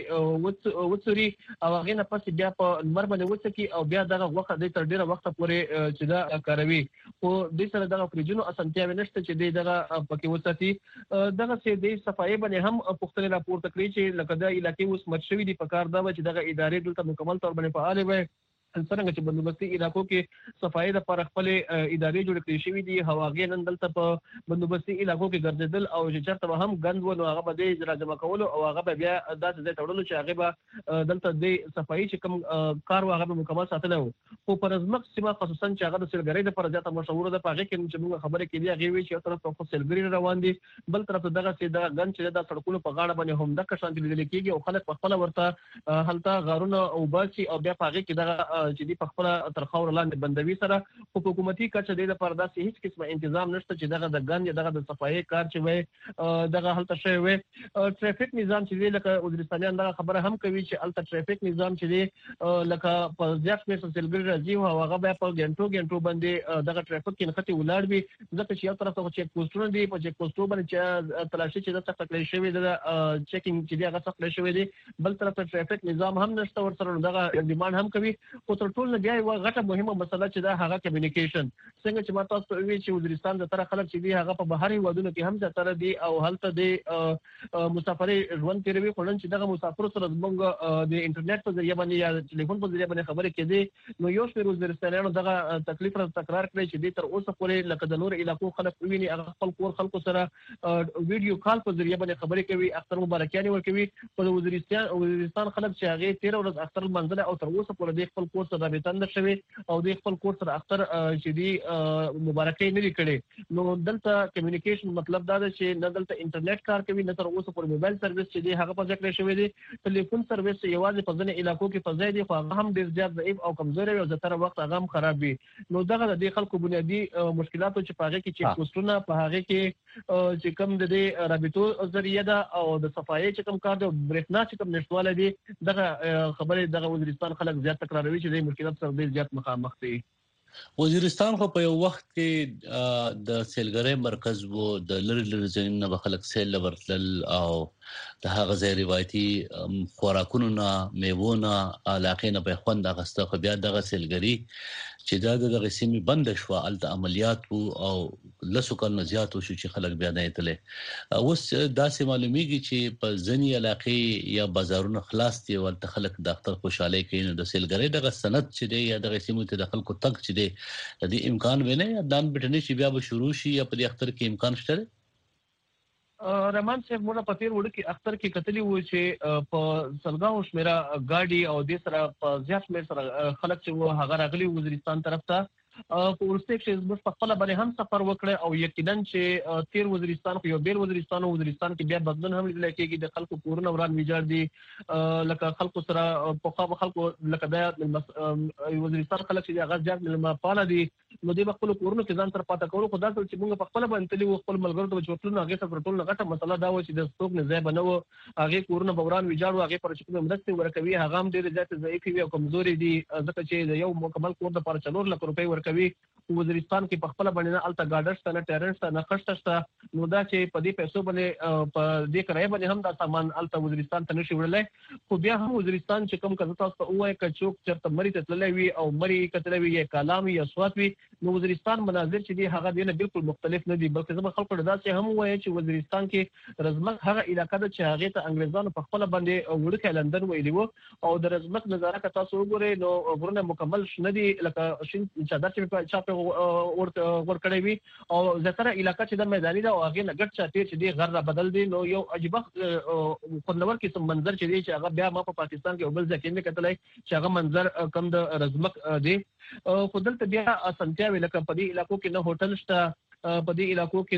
S10: وڅوري او هغه نه پس بیا په لمر باندې وڅکي او بیا دغه وخت د تر ډیره وخت پورې چې دا کاروي. خو د سره دغه فریجونو اسانتیاوي نشته چې دی دغه پکې وساتي. دغه چې د صفایي باندې هم پښتنه راپورته کړی چې لکه د علاقې اوس مرشوي دي په کار دا چې دغه ادارې دلته مکمل تور باندې فعال وي څنګه چې بندوبستي علاقو کې صفایي د پر خپل ادارې جوړ کړې شوې دي هواګې نن دلته په بندوبستي علاقو کې ګرځیدل او چې چرته هم غند ونه هغه به د راجمه کول او هغه به بیا داسې ځای تړلو چې هغه به دلته د صفایي چې کوم کار هغه به مکمل ساتل وو. خو پر ازمک سیمه خصوصا چې هغه د سیلګری د پر ځاته مشهور ده په هغه کې چې موږ خبرې کړې هغه وی چې یو طرف ته سیلګری روان دي بل طرف ته دغه چې د غند چې د سړکونو په غاړه باندې هم د کشان دي لیدل کېږي او خلک په خپل ورته هلته غارونه او باسي او بیا په هغه کې دغه چې دی په خپل تر خاور لاندې بندوي سره په حکومتي کچه د پردا سي هیڅ قسمه تنظیم نشته چې دغه د غند دغه د صفایي کار چې وي دغه هلته شوی وي. ټریفیک نظام چې لکه وزیرستانیان دغه خبره هم کوي چې الته ټریفیک نظام چې لکه په ځاک په سلګری راځي او هغه به په ګنټو ګنټو باندې دغه ټریفیک کې نختی ولاړ وي ځکه چې یو طرف ته چیک پوسټونه دي په چیک پوسټو باندې چې تلاشي چې د تکلیف شوی د چیکینګ چې دی هغه تکلیف شوی دی بل طرف ته ټریفیک نظام هم نشته ور سره دغه ډیماند هم کوي. او تر ټولو بیا یو غټه مهمه مسله چې دا هغه کمیونیکیشن څنګه چې ما تاسو وی چې وزیرستان د تر خلک چې دی هغه په بهري ودونو کې هم د تر دی او هلته د مسافرۍ ژوند تیروي خلک چې دغه مسافر سره زموږ د انټرنیټ په ذریعہ باندې یا ټلیفون په ذریعہ باندې خبرې کېدي نو یو شمېر وزیرستانیانو دغه تکلیف را تکرار کړی چې د تر اوسه پورې لکه د نور علاقو خلک ویني هغه خپل کور خلکو سره ویډیو کال په ذریعہ باندې خبرې کوي اختر مبارکیانې ورکوي. په وزیرستان وزیرستان خلک چې هغه تیر ورځ اختر منځله او تر اوسه پورې د خپل کور کور سره رابطه نه شوي او د خپل کور سره اختر چې دی مبارکي نه کړي نو دلته کمیونیکیشن مطلب دا ده چې نه دلته انټرنیټ کار کوي نه تر اوسه پر موبایل سرویس چې دی هغه په ځکه شوی دی ټلیفون سرویس یوازې په ځینې علاقو کې فضای دی خو هغه هم ډیر زیات ضعیف او کمزوري او زیاتره وخت هغه هم خراب وي نو دغه د خلکو بنیادی مشکلاتو چې په هغه کې چې پوسټونه په هغه کې چې کم د دې رابطو ذریعہ ده او د صفایي چې کم کار دی برېښنا چې کم نشواله دي دغه خبره دغه وزیرستان خلک زیات تکراروي چې د مشکلات سره ډیر زیات مخامخ دي
S4: وزیرستان خو په یو وخت کې د سیلګرۍ مرکز وو د لری لری ځایونو نه خلک سیل ورتل او د هغه ځای روایتي خوراکونو نه میوونه علاقې نه په خوند اغسته خو بیا دغه سیلګرۍ چې دا دغه سیمه بند شو الته عملیات او لسو کال زیات شو چې خلک بیا نه ایتله اوس دا سه معلومیږي چې په ځنی علاقې یا بازارونو خلاص دي ورته خلک د اختر خوشاله کوي نو د سیلګرۍ دغه سند چې دی یا دغه سیمه ته د خلکو تک چې دی د دې امکان ونه دان بټنی چې بیا به شروع شي یا په دې اختر کې امکان شته
S10: رحمان صاحب موږ په تیر وړ کې اختر کې کتلی و چې په سلګاو شمیره گاډي او د سره په زیات مې سره خلک چې هغه راغلي وزیرستان طرف ته په ورسته کې زموږ په خپل باندې هم سفر وکړ او یقینا چې تیر وزیرستان خو یو بیر وزیرستان او وزیرستان کې بیا بدلون هم لیدل کېږي د خلکو کورونه وران ویجاړ دي لکه خلکو سره په خوا خلکو لکه د وزیرستان خلک چې هغه ځان ملما پاله دي نو د خپل کورونو کې ځان تر پاته کولو خو دا چې موږ په خپل باندې تللی خپل ملګرو ته چوټلو هغه سره ټول غټه مسله دا و چې د ستوک نه ځای بنو هغه کورونه وران ویجاړ هغه پر چې مدد ورکوي هغه هم ډېر زیات ضعیف وي او کمزوري دي ځکه چې یو مکمل کور د پر چلور لک روپۍ ورکوي وزیرستان کې په خپل باندې نه الته ګاډرز نه ټیرنټس نه خشتشته نو دا چې په دې پیسو باندې په دې کرای باندې هم دا سامان الته وزیرستان ته نشي وړلای خو بیا هم وزیرستان چې کوم کزه تاسو ته وایي ک چوک چرته مری ته تللی وي او مری کتلې وي یا کلام یا سوات وي نو وزیرستان مناظر چې دی هغه دینه بالکل مختلف نه دي بلکې زما خلکو دا چې هم وایي چې وزیرستان کې رزمک هغه علاقې ده چې هغه ته انګريزانو په خپل باندې وړکه لندن ویلی وو او د رزمک نظاره که تاسو وګورئ نو ورونه مکمل شنه دي لکه شین چادر چې په چاپه ورته ورکړی وي او زتره علاقې چې د میداني ده او هغه نه ګټ چاته چې دی غر را بدل دي نو یو عجيبه خندور قسم منظر چې دی چې هغه بیا ما په پاکستان کې وبل ځکه نه کتلای چې هغه منظر کم د رزمک دی خو دلته بیا اسانتیا ویل ک په دې علاقو کې نه هوټل شته په دې علاقو کې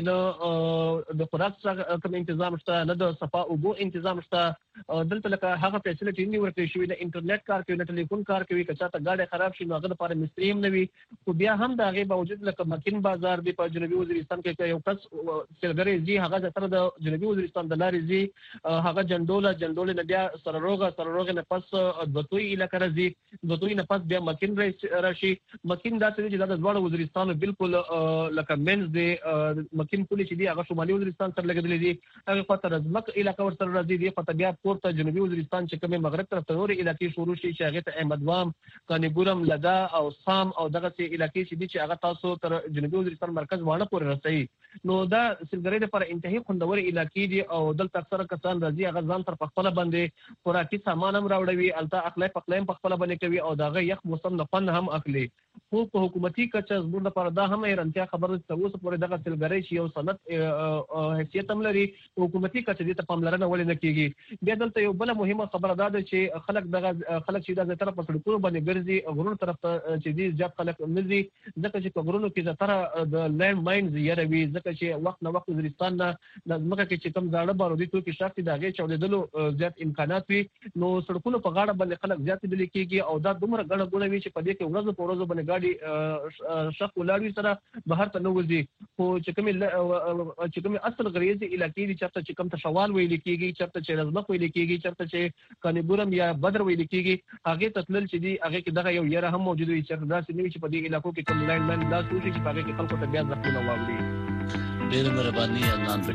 S10: نه د خوراک څخه کوم تنظیم شته نه د صفا او بو تنظیم شته دلته لکه هغه فیسیلیټی نه ورته شوی د انټرنیټ کار کوي نه ټلیفون کار کوي کچا ته گاډي خراب شي نو هغه لپاره مستری هم نه وي خو بیا هم د هغه باوجود لکه مکین بازار دی په جنوبي وزیرستان کې یو کس سیلګری زی هغه تر د جنوبي وزیرستان د لارې زی هغه جندوله جندوله نه بیا سرروغه سرروغه نه پس دوتوی علاقې راځي دوتوی نه پس بیا مکین راشي مکین دا چې د ځوړ وزیرستان بالکل لکه منز د مکین پولیس دی هغه شمالي وزیرستان سره لګیدل دي هغه خاطر رزمک علاقې ور سره راځي دی خاطر بیا پورته جنوبي وزیرستان چې کومه مغرب طرف ته نوري علاقې شروع شي چې هغه ته احمدوام کانیګورم لدا او سام او دغه سي علاقې چې دي چې هغه تاسو تر جنوبي وزیرستان مرکز وانه پورې رسي نو دا سیلګری لپاره انتهایی خوندور علاقې دي او دلته اکثره کسان راځي هغه ځان تر خپل باندې خوراکي سامان هم راوړوي الته اخلاق پخلایم په خپل باندې کوي او دغه یخ موسم نه فن هم اخلي خو په حکومتي کچه زموږ لپاره دا هم ایرانتیا خبره ته اوس پورې دغه سیلګری چې یو سند حیثیت هم لري حکومتي کچه دې ته پاملرنه ولې نه کیږي بیا دلته یو بل مهمه خبره ده چې خلک دغه خلک چې د طرف په سړکونو باندې ګرځي غرونو طرف ته چې دې ځاب خلک مزي ځکه چې په غرونو کې زتره د لینډ ماینز یروي ځکه چې وخت نه وخت وزیرستان نه ځمکه کې چې کم زاړه بارودي تو کې شخصي دغه چولیدلو زیات امکانات وي نو سړکونو په غاړه باندې خلک زیات دي کېږي او دا دومره غړ غړ وي چې په دې کې ورځ په ورځ باندې ګاډي شخص ولاړوي سره بهر ته نه وځي خو چې کوم چې کوم اصل غریزي علاقې دي چرته چې کوم ته شوال ویل کېږي چرته چې رزمک ویل کېږي چرته چې کانیګورم یا بدر ویل کېږي هغه تتلل چې دي هغه کې دغه یو یره هم موجود وي چې دا چې چې په دې علاقو کې کوم لاین من دا سوچي چې هغه کې خلکو ته بیا ځخونه واوري
S4: ډېر مهرباني عدنان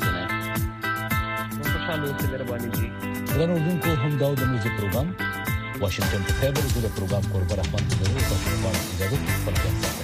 S4: پټنه
S10: خوشاله اوسئ مهرباني جی
S4: درنو دونکو هم دا د موزیک پروګرام واشنگټن په خبر د پروګرام کوربه رحمان بنوري تاسو ته اجازه ورکوم